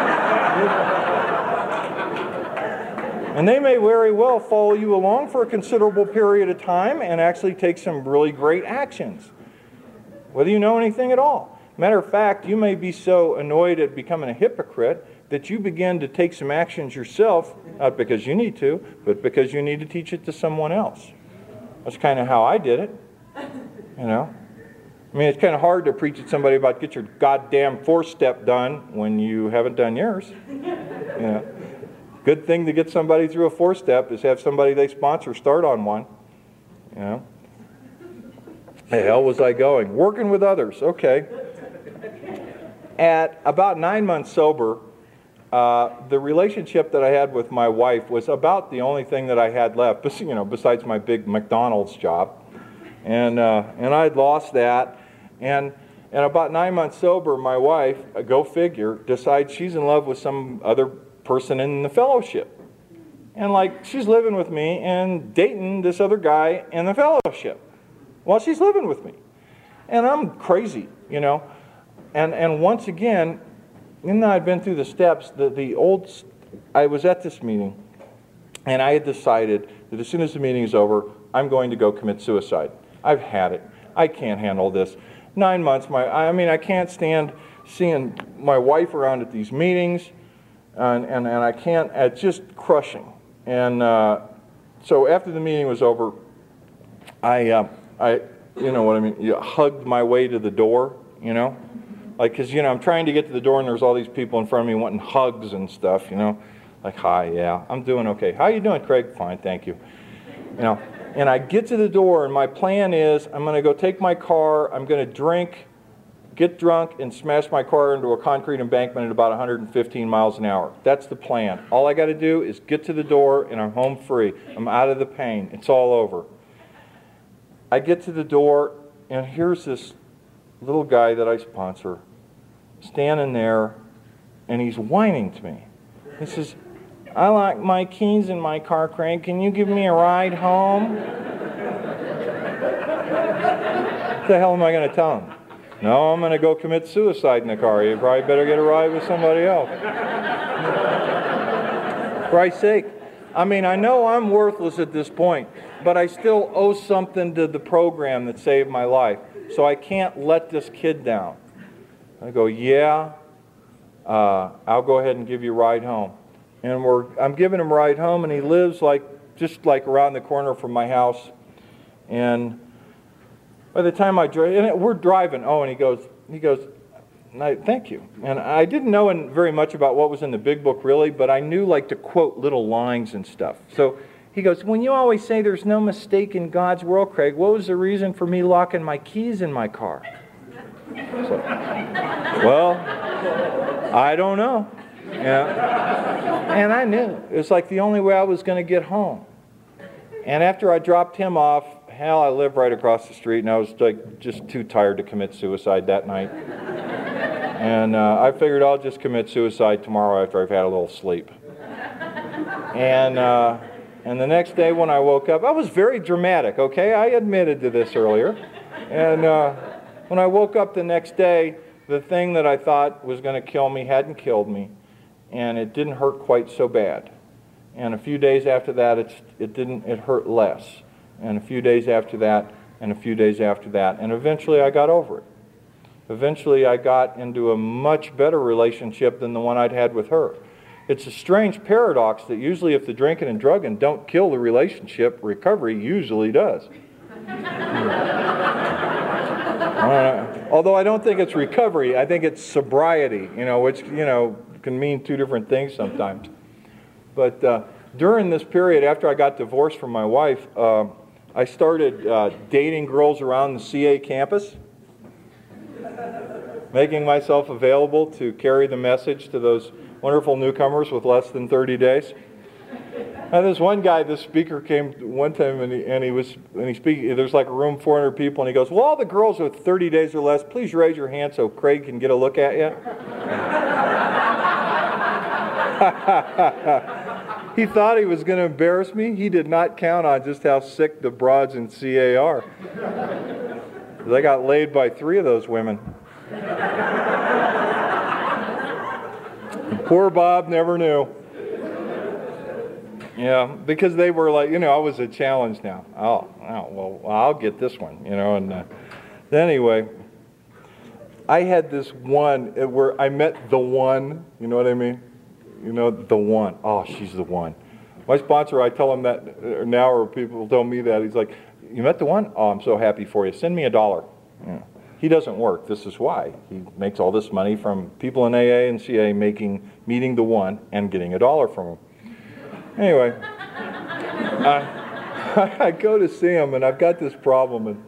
And they may very well follow you along for a considerable period of time and actually take some really great actions, whether you know anything at all. Matter of fact, you may be so annoyed at becoming a hypocrite that you begin to take some actions yourself, not because you need to, but because you need to teach it to someone else. That's kind of how I did it, you know. I mean, it's kind of hard to preach at somebody about get your goddamn four-step done when you haven't done yours, you know. Good thing to get somebody through a four-step is have somebody they sponsor start on one. You know? The hell was I going? Working with others. Okay. At about nine months sober, uh, the relationship that I had with my wife was about the only thing that I had left, you know, besides my big McDonald's job. And uh, and I'd lost that. And and about nine months sober, my wife, go figure, decides she's in love with some other person in the fellowship. And like, she's living with me and dating this other guy in the fellowship while she's living with me. And I'm crazy, you know. And and once again, even though I'd been through the steps, the, the old, I was at this meeting, and I had decided that as soon as the meeting is over, I'm going to go commit suicide. I've had it. I can't handle this. Nine months, my I mean, I can't stand seeing my wife around at these meetings. And, and, and I can't, it's just crushing. And uh, so after the meeting was over, I, uh, I, you know what I mean, you hugged my way to the door, you know? Like, because, you know, I'm trying to get to the door and there's all these people in front of me wanting hugs and stuff, you know? Like, hi, yeah, I'm doing okay. How you doing, Craig? Fine, thank you. You know, and I get to the door and my plan is I'm going to go take my car, I'm going to drink, get drunk, and smash my car into a concrete embankment at about one hundred fifteen miles an hour. That's the plan. All I got to do is get to the door, and I'm home free. I'm out of the pain. It's all over. I get to the door, and here's this little guy that I sponsor standing there, and he's whining to me. He says, I like my keys in my car, Craig. Can you give me a ride home? What the hell am I going to tell him? No, I'm going to go commit suicide in the car. You probably better get a ride with somebody else. For Christ's sake. I mean, I know I'm worthless at this point, but I still owe something to the program that saved my life. So I can't let this kid down. I go, yeah, uh, I'll go ahead and give you a ride home. And we're, I'm giving him a ride home, and he lives like just like around the corner from my house. And by the time I drive, and we're driving. Oh, and he goes, he goes, thank you. And I didn't know very much about what was in the big book really, but I knew like to quote little lines and stuff. So he goes, when you always say there's no mistake in God's world, Craig, what was the reason for me locking my keys in my car? So, well, I don't know. Yeah. And I knew. It was like the only way I was going to get home. And after I dropped him off, hell, I live right across the street, and I was like just too tired to commit suicide that night. And uh, I figured I'll just commit suicide tomorrow after I've had a little sleep. And uh, and the next day when I woke up, I was very dramatic, okay? I admitted to this earlier. And uh, when I woke up the next day, the thing that I thought was going to kill me hadn't killed me, and it didn't hurt quite so bad. And a few days after that, it's, it didn't. It hurt less. And a few days after that, and a few days after that, and eventually I got over it. Eventually I got into a much better relationship than the one I'd had with her. It's a strange paradox that usually if the drinking and drugging don't kill the relationship, recovery usually does. uh, although I don't think it's recovery, I think it's sobriety, you know, which, you know, can mean two different things sometimes. But uh, during this period, after I got divorced from my wife, uh, I started uh, dating girls around the C A campus, making myself available to carry the message to those wonderful newcomers with less than thirty days. And this one guy, this speaker came one time, and he, and he was, and he speak. There's like a room, four hundred people, and he goes, "Well, all the girls with thirty days or less, please raise your hand so Craig can get a look at you." He thought he was going to embarrass me. He did not count on just how sick the broads in C A are. I got laid by three of those women. Poor Bob never knew. Yeah, because they were like, you know, I was a challenge now. Oh, oh well, I'll get this one, you know. And uh, anyway, I had this one where I met the one, you know what I mean? You know, the one. Oh, she's the one. My sponsor, I tell him that now, or people tell me that. He's like, you met the one? Oh, I'm so happy for you. Send me a dollar. Yeah. He doesn't work. This is why. He makes all this money from people in A A and C A making, meeting the one and getting a dollar from him. Anyway, I, I go to see him, and I've got this problem, and,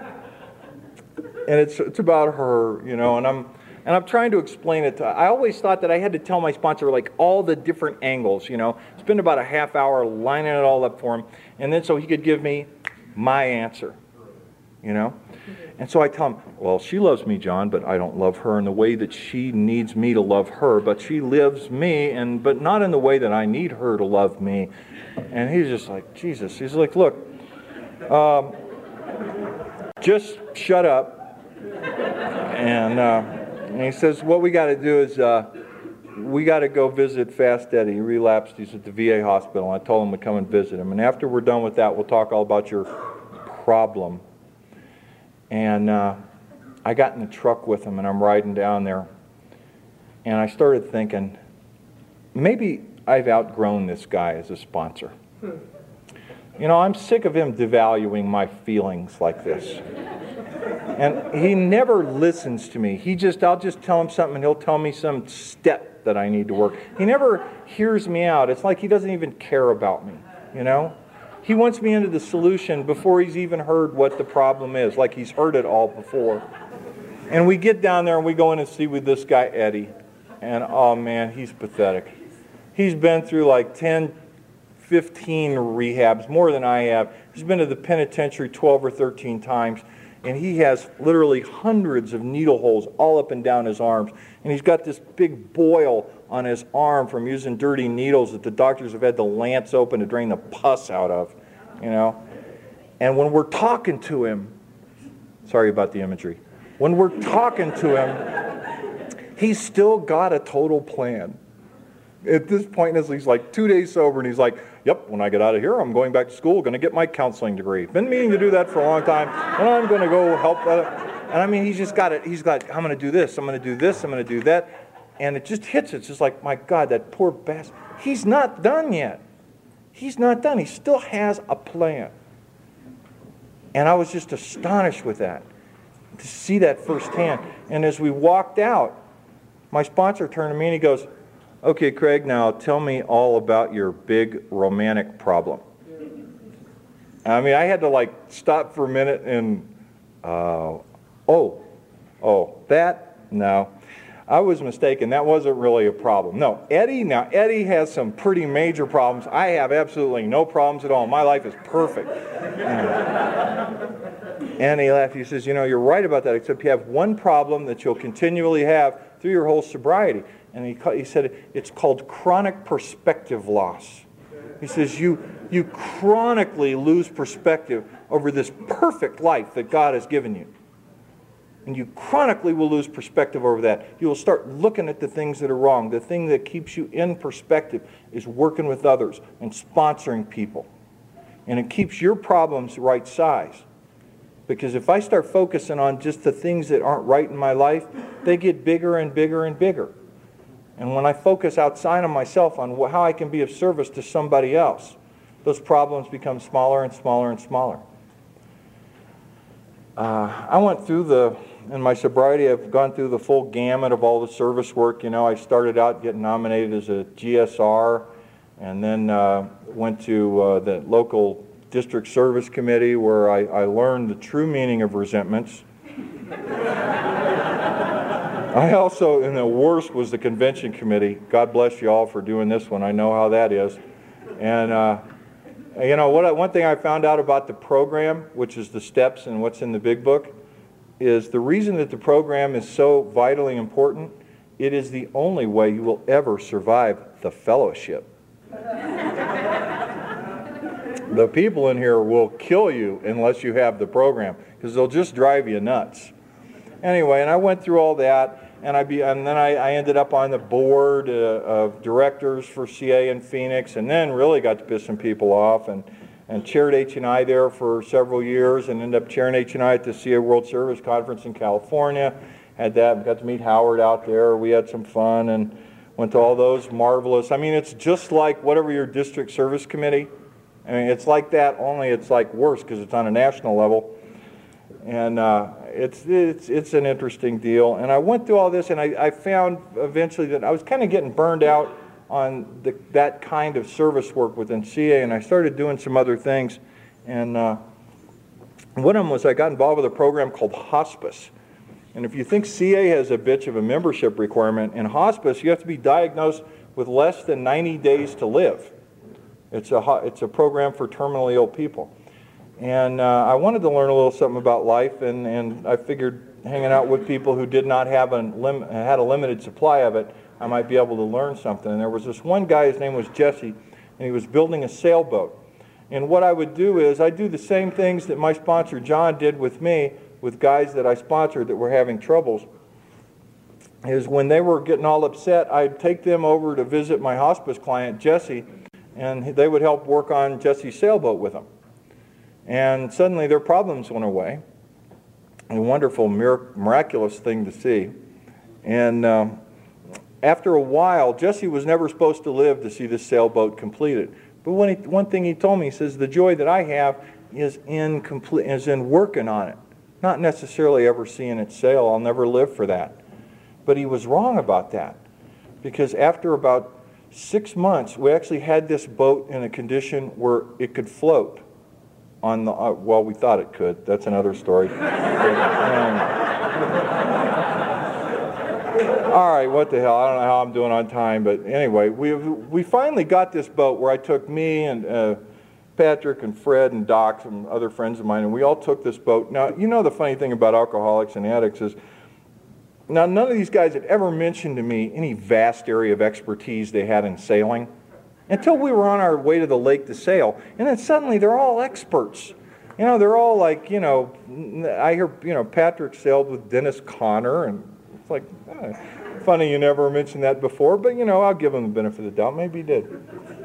and it's it's about her, you know, and I'm and I'm trying to explain it to her. I always thought that I had to tell my sponsor like all the different angles, you know, spend about a half hour lining it all up for him, and then so he could give me my answer, you know. And so I tell him, well, she loves me, John, but I don't love her in the way that she needs me to love her. But she lives me, and but not in the way that I need her to love me. And he's just like, Jesus. He's like, look, um, just shut up. And, uh, and he says, what we got to do is uh, we got to go visit Fast Eddie. He relapsed. He's at the V A hospital. I told him to come and visit him. And after we're done with that, we'll talk all about your problem. And uh, I got in the truck with him, and I'm riding down there. And I started thinking, maybe I've outgrown this guy as a sponsor. You know, I'm sick of him devaluing my feelings like this. And he never listens to me. He just, I'll just tell him something, and he'll tell me some step that I need to work. He never hears me out. It's like he doesn't even care about me, you know? He wants me into the solution before he's even heard what the problem is, like he's heard it all before. And we get down there and we go in and see with this guy, Eddie. And oh man, he's pathetic. He's been through like ten, fifteen rehabs, more than I have. He's been to the penitentiary twelve or thirteen times. and he has literally hundreds of needle holes all up and down his arms. And he's got this big boil on his arm from using dirty needles that the doctors have had to lance open to drain the pus out of, you know. And when we're talking to him, sorry about the imagery, when we're talking to him, he's still got a total plan. At this point, he's like two days sober, and he's like, yep, when I get out of here, I'm going back to school, going to get my counseling degree. Been meaning to do that for a long time, and I'm going to go help that. And I mean, he's just got it. He's got, I'm going to do this, I'm going to do this, I'm going to do that. And it just hits it. It's just like, my God, that poor bastard. He's not done yet. He's not done. He still has a plan. And I was just astonished with that, to see that firsthand. And as we walked out, my sponsor turned to me and he goes, okay, Craig, now tell me all about your big romantic problem. I mean, I had to like stop for a minute and, uh, oh, oh, that, no. I was mistaken. That wasn't really a problem. No, Eddie, now Eddie has some pretty major problems. I have absolutely no problems at all. My life is perfect. And he laughed. He says, you know, you're right about that, except you have one problem that you'll continually have through your whole sobriety. And he, he said it's called chronic perspective loss. He says you, you chronically lose perspective over this perfect life that God has given you. And you chronically will lose perspective over that. You will start looking at the things that are wrong. The thing that keeps you in perspective is working with others and sponsoring people. And it keeps your problems right size. Because if I start focusing on just the things that aren't right in my life, they get bigger and bigger and bigger. And when I focus outside of myself on how I can be of service to somebody else, those problems become smaller and smaller and smaller. Uh, I went through the, in my sobriety, I've gone through the full gamut of all the service work. You know, I started out getting nominated as a G S R, and then uh, went to uh, the local district service committee where I, I learned the true meaning of resentments. I also, and the worst was the convention committee. God bless you all for doing this one. I know how that is. And, uh, you know, what I, one thing I found out about the program, which is the steps and what's in the big book, is the reason that the program is so vitally important, it is the only way you will ever survive the fellowship. The people in here will kill you unless you have the program, because they'll just drive you nuts. Anyway, and I went through all that. And, I be, and then I, I ended up on the board uh, of directors for C A in Phoenix, and then really got to piss some people off, and, and chaired H and I there for several years, and ended up chairing H and I at the C A World Service Conference in California. Had that, got to meet Howard out there. We had some fun and went to all those marvelous. I mean, it's just like whatever your district service committee. I mean, it's like that, only it's like worse because it's on a national level. And uh, it's, it's, it's an interesting deal. And I went through all this, and I, I found eventually that I was kind of getting burned out on the, that kind of service work within C A, and I started doing some other things. And uh, one of them was I got involved with a program called hospice. And if you think C A has a bitch of a membership requirement, in hospice you have to be diagnosed with less than ninety days to live. It's a, it's a program for terminally ill people. And uh, I wanted to learn a little something about life, and, and I figured hanging out with people who did not have a lim had a limited supply of it, I might be able to learn something. And there was this one guy, his name was Jesse, and he was building a sailboat. And what I would do is I'd do the same things that my sponsor John did with me, with guys that I sponsored that were having troubles, is when they were getting all upset, I'd take them over to visit my hospice client, Jesse, and they would help work on Jesse's sailboat with them. And suddenly their problems went away. A wonderful, miraculous thing to see. And um, after a while, Jesse was never supposed to live to see this sailboat completed. But when he, one thing he told me, he says, the joy that I have is in, complete, is in working on it. Not necessarily ever seeing it sail. I'll never live for that. But he was wrong about that. Because after about six months, we actually had this boat in a condition where it could float. On the, uh, well, we thought it could. That's another story. um, all right, what the hell? I don't know how I'm doing on time, but anyway, we we finally got this boat where I took me and uh, Patrick and Fred and Doc and other friends of mine, and we all took this boat. Now, you know the funny thing about alcoholics and addicts is, now none of these guys had ever mentioned to me any vast area of expertise they had in sailing until we were on our way to the lake to sail, and then suddenly they're all experts. You know, they're all like, you know, I hear, you know, Patrick sailed with Dennis Conner, and it's like, eh, funny you never mentioned that before, but, you know, I'll give him the benefit of the doubt. Maybe he did.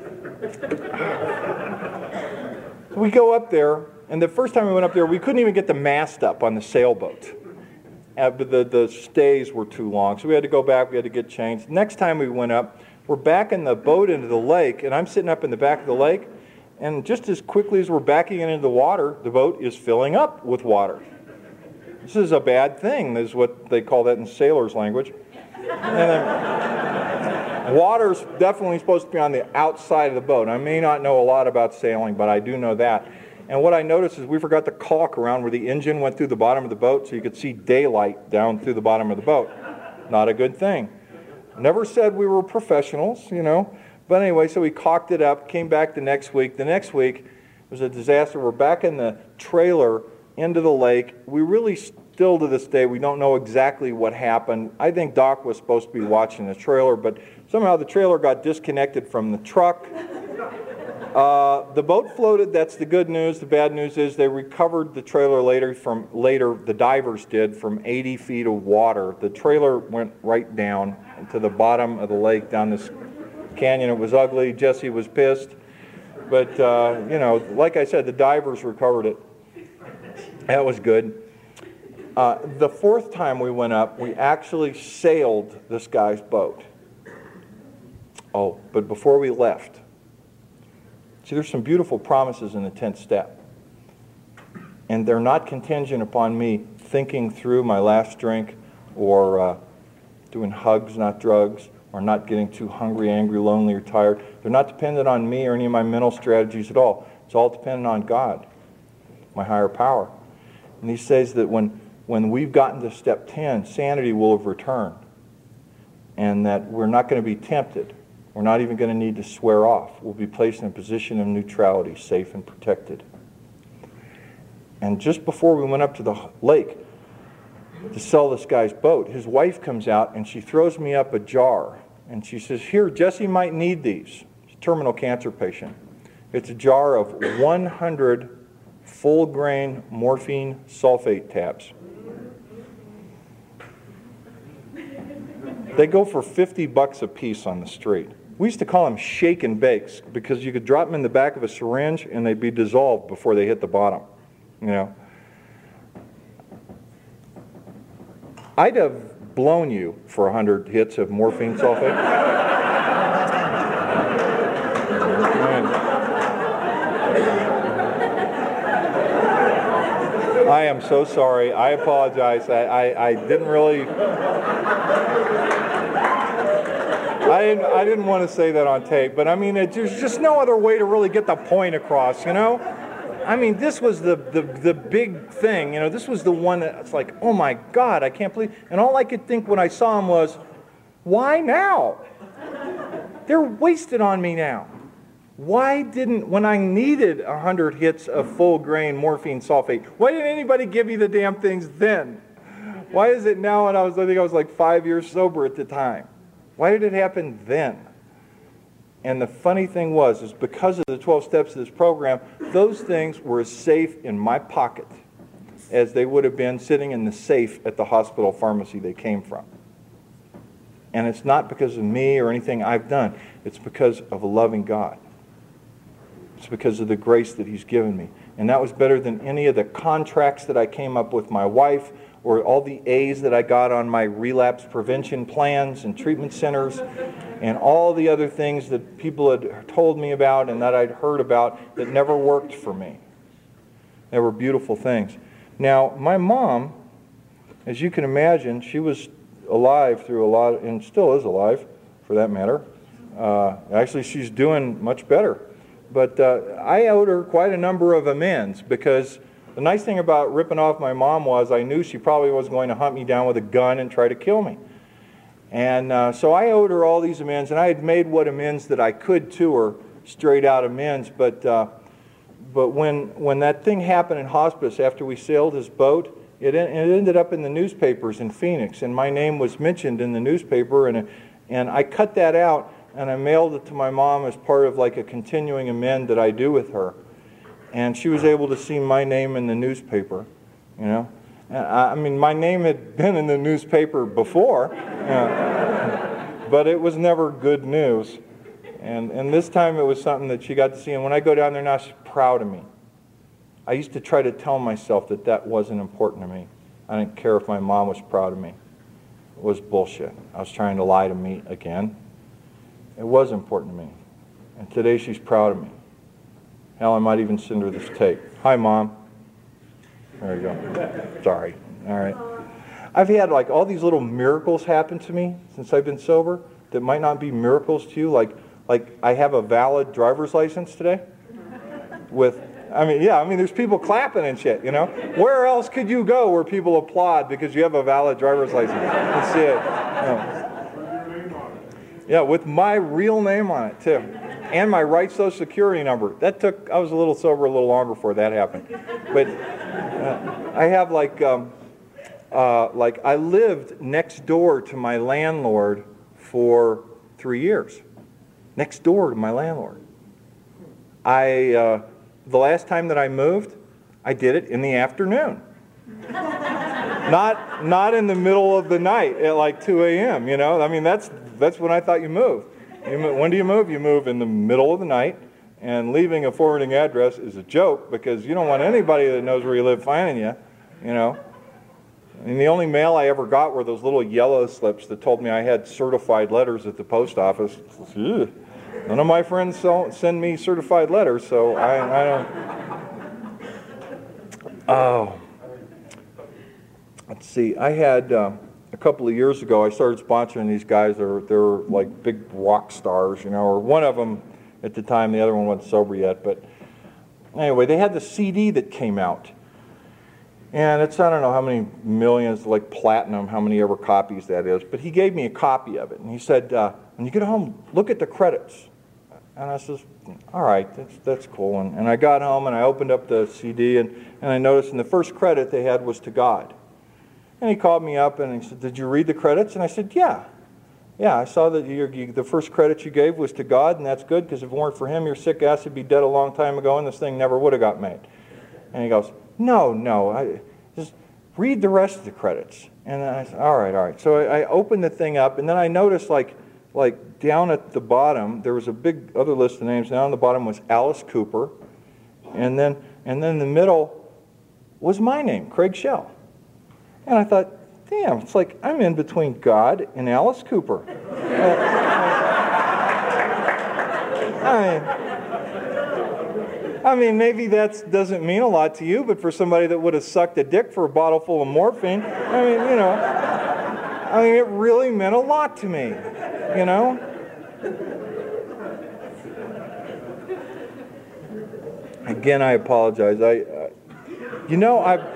So we go up there, and the first time we went up there, we couldn't even get the mast up on the sailboat. Uh, the, the stays were too long, so we had to go back, we had to get changed. Next time we went up, we're backing the boat into the lake, and I'm sitting up in the back of the lake, and just as quickly as we're backing it into the water, the boat is filling up with water. This is a bad thing, is what they call that in sailors' language. And then, water's definitely supposed to be on the outside of the boat. I may not know a lot about sailing, but I do know that. And what I noticed is we forgot the caulk around where the engine went through the bottom of the boat so you could see daylight down through the bottom of the boat. Not a good thing. Never said we were professionals, you know. But anyway, so we caulked it up, came back the next week. The next week it was a disaster. We're back in the trailer into the lake. We really still to this day, we don't know exactly what happened. I think Doc was supposed to be watching the trailer, but somehow the trailer got disconnected from the truck. Uh, the boat floated, that's the good news. The bad news is they recovered the trailer later from, later, the divers did, from eighty feet of water. The trailer went right down to the bottom of the lake, down this canyon. It was ugly. Jesse was pissed. But, uh, you know, like I said, the divers recovered it. That was good. Uh, the fourth time we went up, we actually sailed this guy's boat. Oh, but before we left, see, there's some beautiful promises in the tenth step. And they're not contingent upon me thinking through my last drink or uh, doing hugs, not drugs, or not getting too hungry, angry, lonely, or tired. They're not dependent on me or any of my mental strategies at all. It's all dependent on God, my higher power. And he says that when, when we've gotten to step ten, sanity will have returned. And that we're not going to be tempted. We're not even going to need to swear off. We'll be placed in a position of neutrality, safe and protected. And just before we went up to the lake to sell this guy's boat, his wife comes out and she throws me up a jar. And she says, here, Jesse might need these. He's a terminal cancer patient. It's a jar of one hundred full-grain morphine sulfate tabs. They go for fifty bucks a piece on the street. We used to call them shake and bakes because you could drop them in the back of a syringe and they'd be dissolved before they hit the bottom. You know, I'd have blown you for a hundred hits of morphine sulfate. I am so sorry. I apologize. I, I, I didn't really... I didn't, I didn't want to say that on tape, but I mean, it, there's just no other way to really get the point across, you know? I mean, this was the, the, the big thing, you know? This was the one that's like, oh my God, I can't believe... And all I could think when I saw him was, why now? They're wasted on me now. Why didn't, when I needed one hundred hits of full-grain morphine sulfate, why didn't anybody give me the damn things then? Why is it now, and I was, I think I was like five years sober at the time? Why did it happen then? And the funny thing was, is because of the twelve steps of this program, those things were as safe in my pocket as they would have been sitting in the safe at the hospital pharmacy they came from. And it's not because of me or anything I've done. It's because of a loving God. It's because of the grace that He's given me. And that was better than any of the contracts that I came up with my wife, or all the A's that I got on my relapse prevention plans and treatment centers, and all the other things that people had told me about and that I'd heard about that never worked for me. They were beautiful things. Now, my mom, as you can imagine, she was alive through a lot, and still is alive, for that matter. Uh, actually, she's doing much better. But uh, I owed her quite a number of amends, because the nice thing about ripping off my mom was I knew she probably was going to hunt me down with a gun and try to kill me. And uh, so I owed her all these amends, and I had made what amends that I could to her, straight out amends. But uh, but when, when that thing happened in hospice after we sailed his boat, it, it ended up in the newspapers in Phoenix, and my name was mentioned in the newspaper, and, and I cut that out, and I mailed it to my mom as part of like a continuing amend that I do with her. And she was able to see my name in the newspaper, you know. And I, I mean, my name had been in the newspaper before, uh, but it was never good news. And, and this time it was something that she got to see. And when I go down there now, she's proud of me. I used to try to tell myself that that wasn't important to me. I didn't care if my mom was proud of me. It was bullshit. I was trying to lie to me again. It was important to me. And today she's proud of me. Hell, I might even send her this tape. Hi, Mom. There you go. Sorry. All right. I've had like all these little miracles happen to me since I've been sober that might not be miracles to you. Like, like I have a valid driver's license today. With, I mean, yeah, I mean, there's people clapping and shit, you know. Where else could you go where people applaud because you have a valid driver's license? That's it. You know. Yeah, with my real name on it too. And my right social security number. That took, I was a little sober a little longer before that happened. But uh, I have like, um, uh, like I lived next door to my landlord for three years. Next door to my landlord. I, uh, the last time that I moved, I did it in the afternoon. Not, not in the middle of the night at like two A M, you know? I mean, that's, that's when I thought you moved. You, when do you move? You move in the middle of the night, and leaving a forwarding address is a joke because you don't want anybody that knows where you live finding you, you know. And the only mail I ever got were those little yellow slips that told me I had certified letters at the post office. Ugh. None of my friends send me certified letters, so I, I don't. Oh. Let's see. I had... Uh, A couple of years ago, I started sponsoring these guys. They're, they're like big rock stars, you know, or one of them at the time, the other one wasn't sober yet. But anyway, they had the C D that came out. And it's, I don't know how many millions, like platinum, how many ever copies that is. But he gave me a copy of it. And he said, uh, when you get home, look at the credits. And I says, all right, that's, that's cool. And, and I got home and I opened up the C D and, and I noticed in the first credit they had was to God. And he called me up and he said, did you read the credits? And I said, yeah. Yeah, I saw that you, you, the first credit you gave was to God, and that's good, because if it weren't for him, your sick ass would be dead a long time ago, and this thing never would have got made. And he goes, no, no, I, just read the rest of the credits. And I said, all right, all right. So I, I opened the thing up, and then I noticed, like, like down at the bottom, there was a big other list of names. Down on the bottom was Alice Cooper, and then, and then in the middle was my name, Craig Schell. And I thought, damn, it's like I'm in between God and Alice Cooper. I mean, I mean, maybe that doesn't mean a lot to you, but for somebody that would have sucked a dick for a bottle full of morphine, I mean, you know, I mean, it really meant a lot to me, you know? Again, I apologize. I, uh, you know, I've...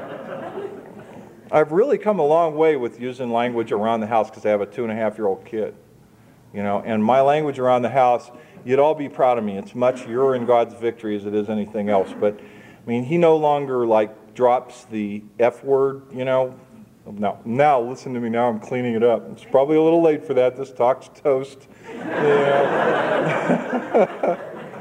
I've really come a long way with using language around the house because I have a two and a half year old kid, you know, and my language around the house, you'd all be proud of me. It's much you're in God's victory as it is anything else. But I mean, he no longer like drops the F word, you know. Now, now listen to me. Now I'm cleaning it up. It's probably a little late for that. This talk's toast. You know?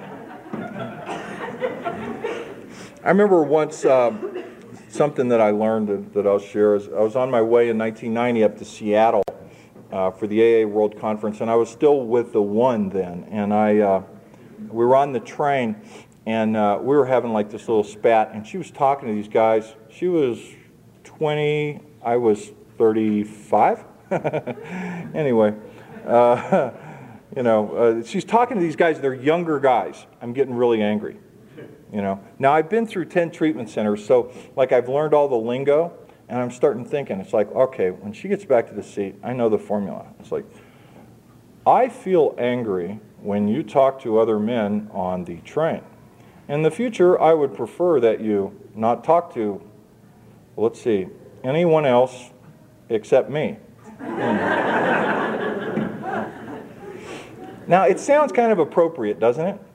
I remember once. Um, Something that I learned that, that I'll share is I was on my way in nineteen ninety up to Seattle uh, for the A A World Conference, and I was still with the One then. And I, uh, we were on the train, and uh, we were having like this little spat, and she was talking to these guys. She was twenty, I was thirty-five. Anyway, uh, you know, uh, she's talking to these guys. They're younger guys. I'm getting really angry. You know, now I've been through ten treatment centers, so like I've learned all the lingo, and I'm starting thinking, it's like, okay, when she gets back to the seat, I know the formula. It's like, I feel angry when you talk to other men on the train. In the future, I would prefer that you not talk to, well, let's see, anyone else except me. Now, it sounds kind of appropriate, doesn't it?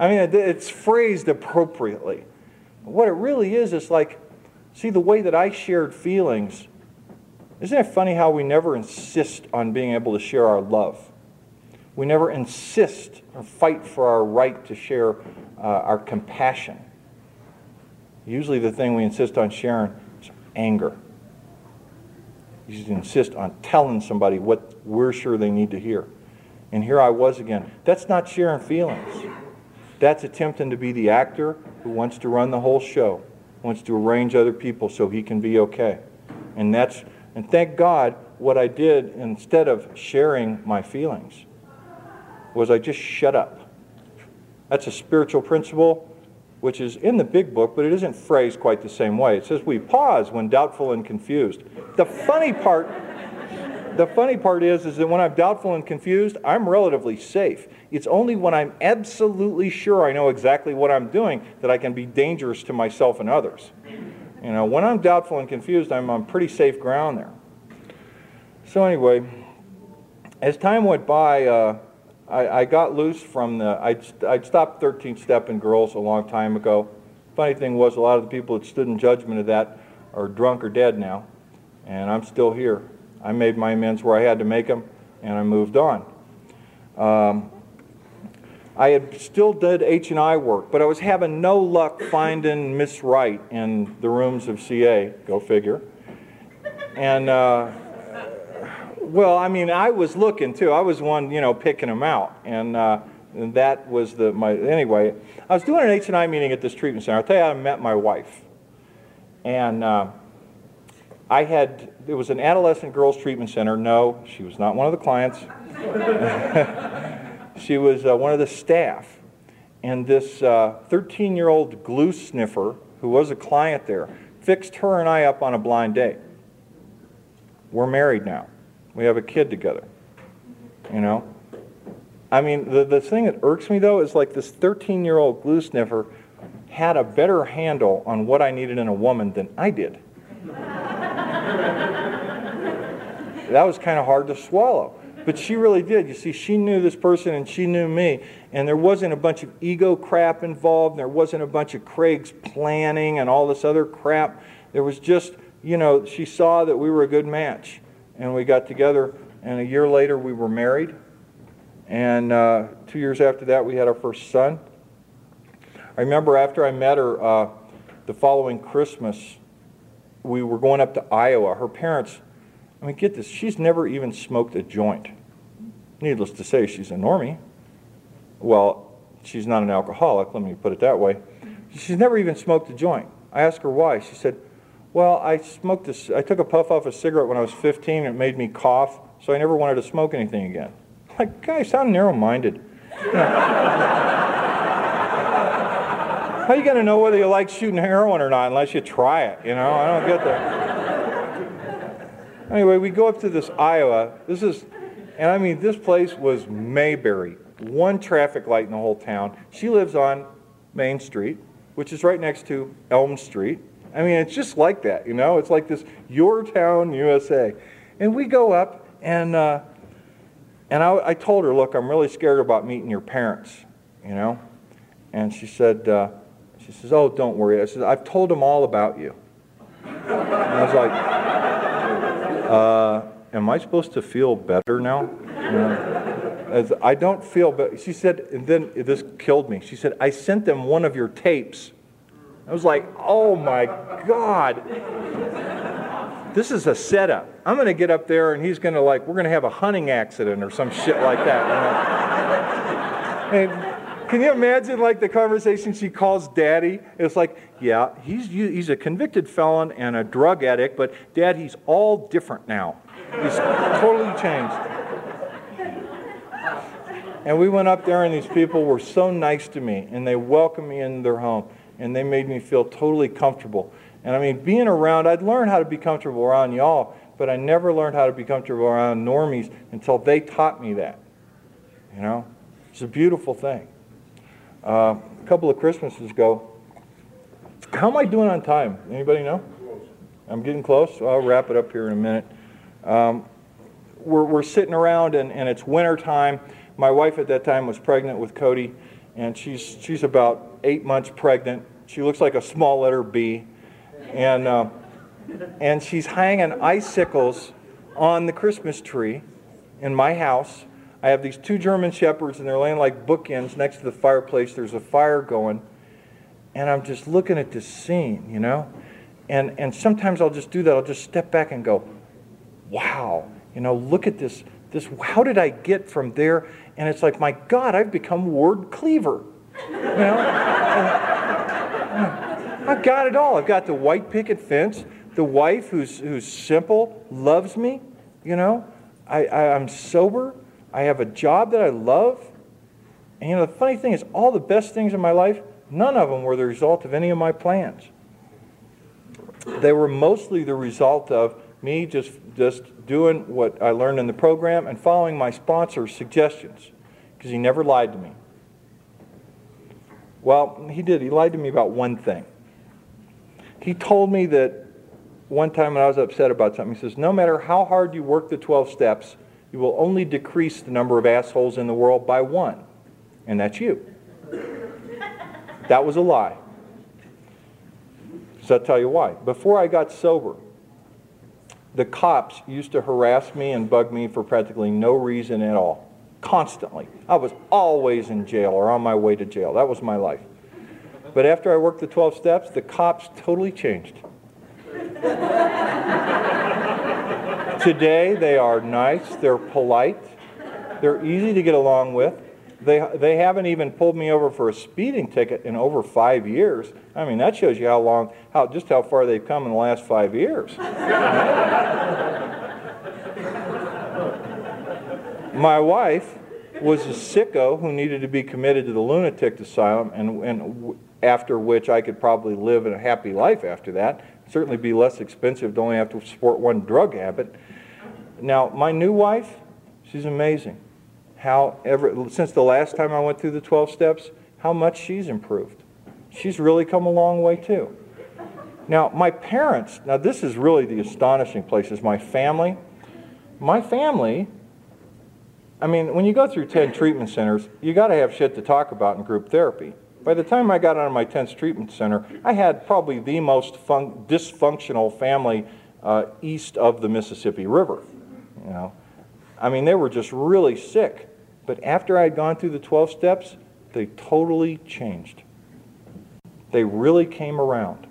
I mean, it's phrased appropriately. What it really is, is like, see, the way that I shared feelings, isn't it funny how we never insist on being able to share our love? We never insist or fight for our right to share uh, our compassion. Usually the thing we insist on sharing is anger. You just insist on telling somebody what we're sure they need to hear. And here I was again. That's not sharing feelings. That's attempting to be the actor who wants to run the whole show, wants to arrange other people so he can be okay. And that's, and thank God, what I did instead of sharing my feelings was I just shut up. That's a spiritual principle which is in the big book, but it isn't phrased quite the same way. It says we pause when doubtful and confused. The funny part, the funny part is, is that when I'm doubtful and confused, I'm relatively safe. It's only when I'm absolutely sure I know exactly what I'm doing that I can be dangerous to myself and others. You know, when I'm doubtful and confused, I'm on pretty safe ground there. So anyway, as time went by, uh, I, I got loose from the, I'd, I'd stopped thirteen-stepping girls a long time ago. Funny thing was, a lot of the people that stood in judgment of that are drunk or dead now, and I'm still here. I made my amends where I had to make them, and I moved on. Um, I had still did H and I work, but I was having no luck finding Miss Wright in the rooms of C A, go figure. And, uh, well, I mean, I was looking too. I was one, you know, picking them out. And, uh, and that was the, my, anyway, I was doing an H and I meeting at this treatment center. I'll tell you how I met my wife. And uh, I had, it was an adolescent girls treatment center. No, she was not one of the clients. She was uh, one of the staff. And this thirteen-year-old uh, glue sniffer, who was a client there, fixed her and I up on a blind date. We're married now. We have a kid together. You know? I mean, the, the thing that irks me, though, is like this thirteen-year-old glue sniffer had a better handle on what I needed in a woman than I did. That was kind of hard to swallow. But she really did. You see, she knew this person and she knew me. And there wasn't a bunch of ego crap involved. There wasn't a bunch of Craig's planning and all this other crap. There was just, you know, she saw that we were a good match. And we got together, and a year later we were married. And uh, two years after that we had our first son. I remember after I met her, uh, the following Christmas, we were going up to Iowa. Her parents, I mean, get this, she's never even smoked a joint. Needless to say, she's a normie. Well, she's not an alcoholic, let me put it that way. She's never even smoked a joint. I asked her why. She said, well, I smoked this, I took a puff off a cigarette when I was fifteen, and it made me cough, so I never wanted to smoke anything again. Like, guys, sound narrow-minded. You know, how are you going to know whether you like shooting heroin or not unless you try it, you know? I don't get that. Anyway, we go up to this Iowa. This is, and I mean, this place was Mayberry. One traffic light in the whole town. She lives on Main Street, which is right next to Elm Street. I mean, it's just like that, you know? It's like this your town, U S A. And we go up, and uh, and I, I told her, look, I'm really scared about meeting your parents, you know? And she said, uh, she says, oh, don't worry. I said, I've told them all about you. And I was like, uh, am I supposed to feel better now? You know? As I don't feel better. She said, and then this killed me. She said, I sent them one of your tapes. I was like, oh my God. This is a setup. I'm going to get up there and he's going to like, we're going to have a hunting accident or some shit like that. You know? And can you imagine like the conversation she calls Daddy? It's like, yeah, he's he's a convicted felon and a drug addict, but Dad, he's all different now. He's totally changed. And we went up there and these people were so nice to me and they welcomed me into their home and they made me feel totally comfortable. And I mean, being around, I'd learned how to be comfortable around y'all, but I never learned how to be comfortable around normies until they taught me that. You know? It's a beautiful thing. Uh, a couple of Christmases ago, how am I doing on time? Anybody know? I'm getting close. I'll wrap it up here in a minute. Um, we're, we're sitting around and, and it's winter time. My wife at that time was pregnant with Cody, and she's she's about eight months pregnant. She looks like a small letter B, and uh, and she's hanging icicles on the Christmas tree in my house. I have these two German shepherds, and they're laying like bookends next to the fireplace. There's a fire going, and I'm just looking at this scene, you know. And and sometimes I'll just do that. I'll just step back and go, wow, you know, look at this. This, how did I get from there? And it's like, my God, I've become Ward Cleaver. You know, and, I've got it all. I've got the white picket fence, the wife who's who's simple, loves me. You know, I, I I'm sober. I have a job that I love. And you know, the funny thing is, all the best things in my life, none of them were the result of any of my plans. They were mostly the result of me just just doing what I learned in the program and following my sponsor's suggestions, because he never lied to me. Well, he did. He lied to me about one thing. He told me that one time when I was upset about something, he says, no matter how hard you work the twelve steps, you will only decrease the number of assholes in the world by one, and that's you. That was a lie. So I'll tell you why. Before I got sober, the cops used to harass me and bug me for practically no reason at all. Constantly. I was always in jail or on my way to jail. That was my life. But after I worked the twelve steps, the cops totally changed. Today, they are nice, they're polite, they're easy to get along with. They they haven't even pulled me over for a speeding ticket in over five years. I mean, that shows you how long, how just how far they've come in the last five years. My wife was a sicko who needed to be committed to the lunatic asylum, and, and after which I could probably live a happy life after that. It'd certainly be less expensive to only have to support one drug habit. Now, my new wife, she's amazing. How ever, since the last time I went through the twelve steps, how much she's improved. She's really come a long way too. Now, my parents, now this is really the astonishing place, is my family. My family, I mean, when you go through ten treatment centers, you got to have shit to talk about in group therapy. By the time I got out of my tenth treatment center, I had probably the most fun- dysfunctional family uh, east of the Mississippi River. You know, I mean, they were just really sick. But after I'd gone through the twelve steps, they totally changed. They really came around.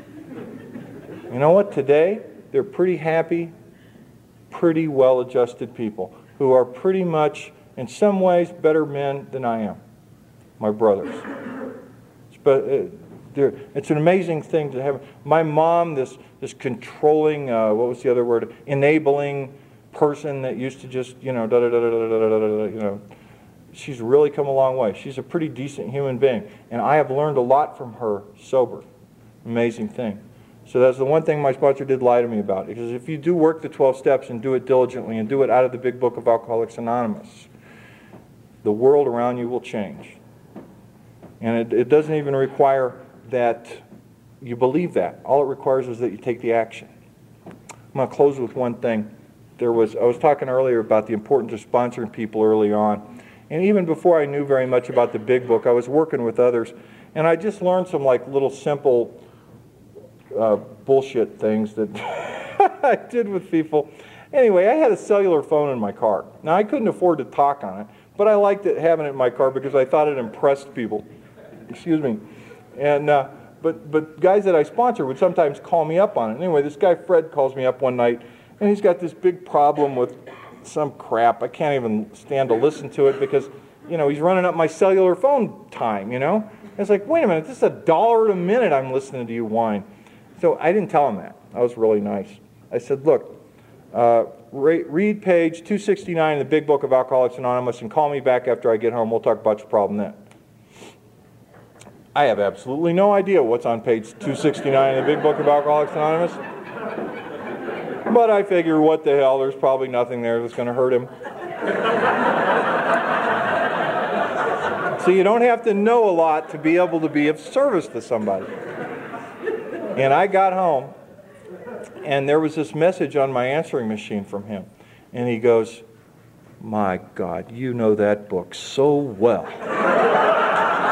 You know what? Today, they're pretty happy, pretty well-adjusted people who are pretty much, in some ways, better men than I am. My brothers. But uh, it's an amazing thing to have. My mom, this this controlling, uh, what was the other word? Enabling person that used to just, you know, da da da da da da da da, you know, she's really come a long way. She's a pretty decent human being, and I have learned a lot from her sober. Amazing thing. So that's the one thing my sponsor did lie to me about, because if you do work the twelve steps and do it diligently and do it out of the big book of Alcoholics Anonymous, the world around you will change. And it, it doesn't even require that you believe that. All it requires is that you take the action. I'm going to close with one thing. There was I was talking earlier about the importance of sponsoring people early on. And even before I knew very much about the big book, I was working with others. And I just learned some like little simple uh, bullshit things that I did with people. Anyway, I had a cellular phone in my car. Now, I couldn't afford to talk on it, but I liked it having it in my car because I thought it impressed people. Excuse me. And uh, but but guys that I sponsor would sometimes call me up on it. Anyway, this guy Fred calls me up one night, and he's got this big problem with some crap. I can't even stand to listen to it because, you know, he's running up my cellular phone time, you know. And it's like, wait a minute, this is a dollar a minute I'm listening to you whine. So I didn't tell him that. I was really nice. I said, look, uh, re- read page two sixty-nine in the Big Book of Alcoholics Anonymous and call me back after I get home. We'll talk about your problem then. I have absolutely no idea what's on page two sixty-nine in the Big Book of Alcoholics Anonymous. But I figure, what the hell, there's probably nothing there that's going to hurt him. So you don't have to know a lot to be able to be of service to somebody. And I got home, and there was this message on my answering machine from him. And he goes, my God, you know that book so well.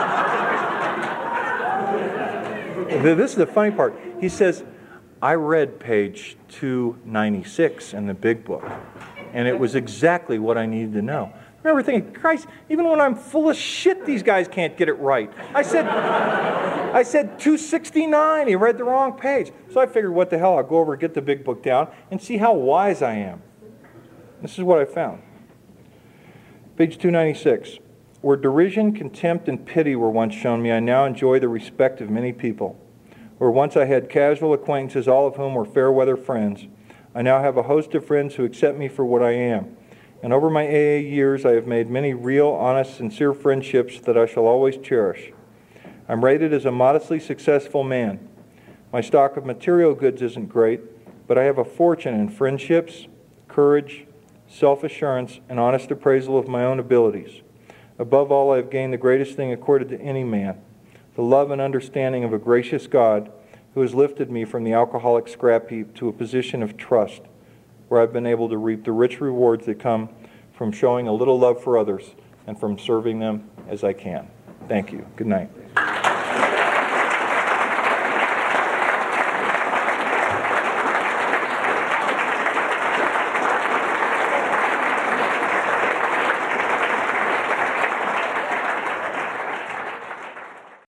This is the funny part. He says, I read page two ninety-six in the big book, and it was exactly what I needed to know. I remember thinking, Christ, even when I'm full of shit, these guys can't get it right. I said, I said two sixty-nine. He read the wrong page. So I figured, what the hell? I'll go over, get the big book down, and see how wise I am. This is what I found. Page two ninety-six. Where derision, contempt, and pity were once shown me, I now enjoy the respect of many people. Where once I had casual acquaintances, all of whom were fair-weather friends, I now have a host of friends who accept me for what I am. And over my A A years, I have made many real, honest, sincere friendships that I shall always cherish. I'm rated as a modestly successful man. My stock of material goods isn't great, but I have a fortune in friendships, courage, self-assurance, and honest appraisal of my own abilities. Above all, I have gained the greatest thing accorded to any man, the love and understanding of a gracious God who has lifted me from the alcoholic scrap heap to a position of trust, where I've been able to reap the rich rewards that come from showing a little love for others and from serving them as I can. Thank you. Good night.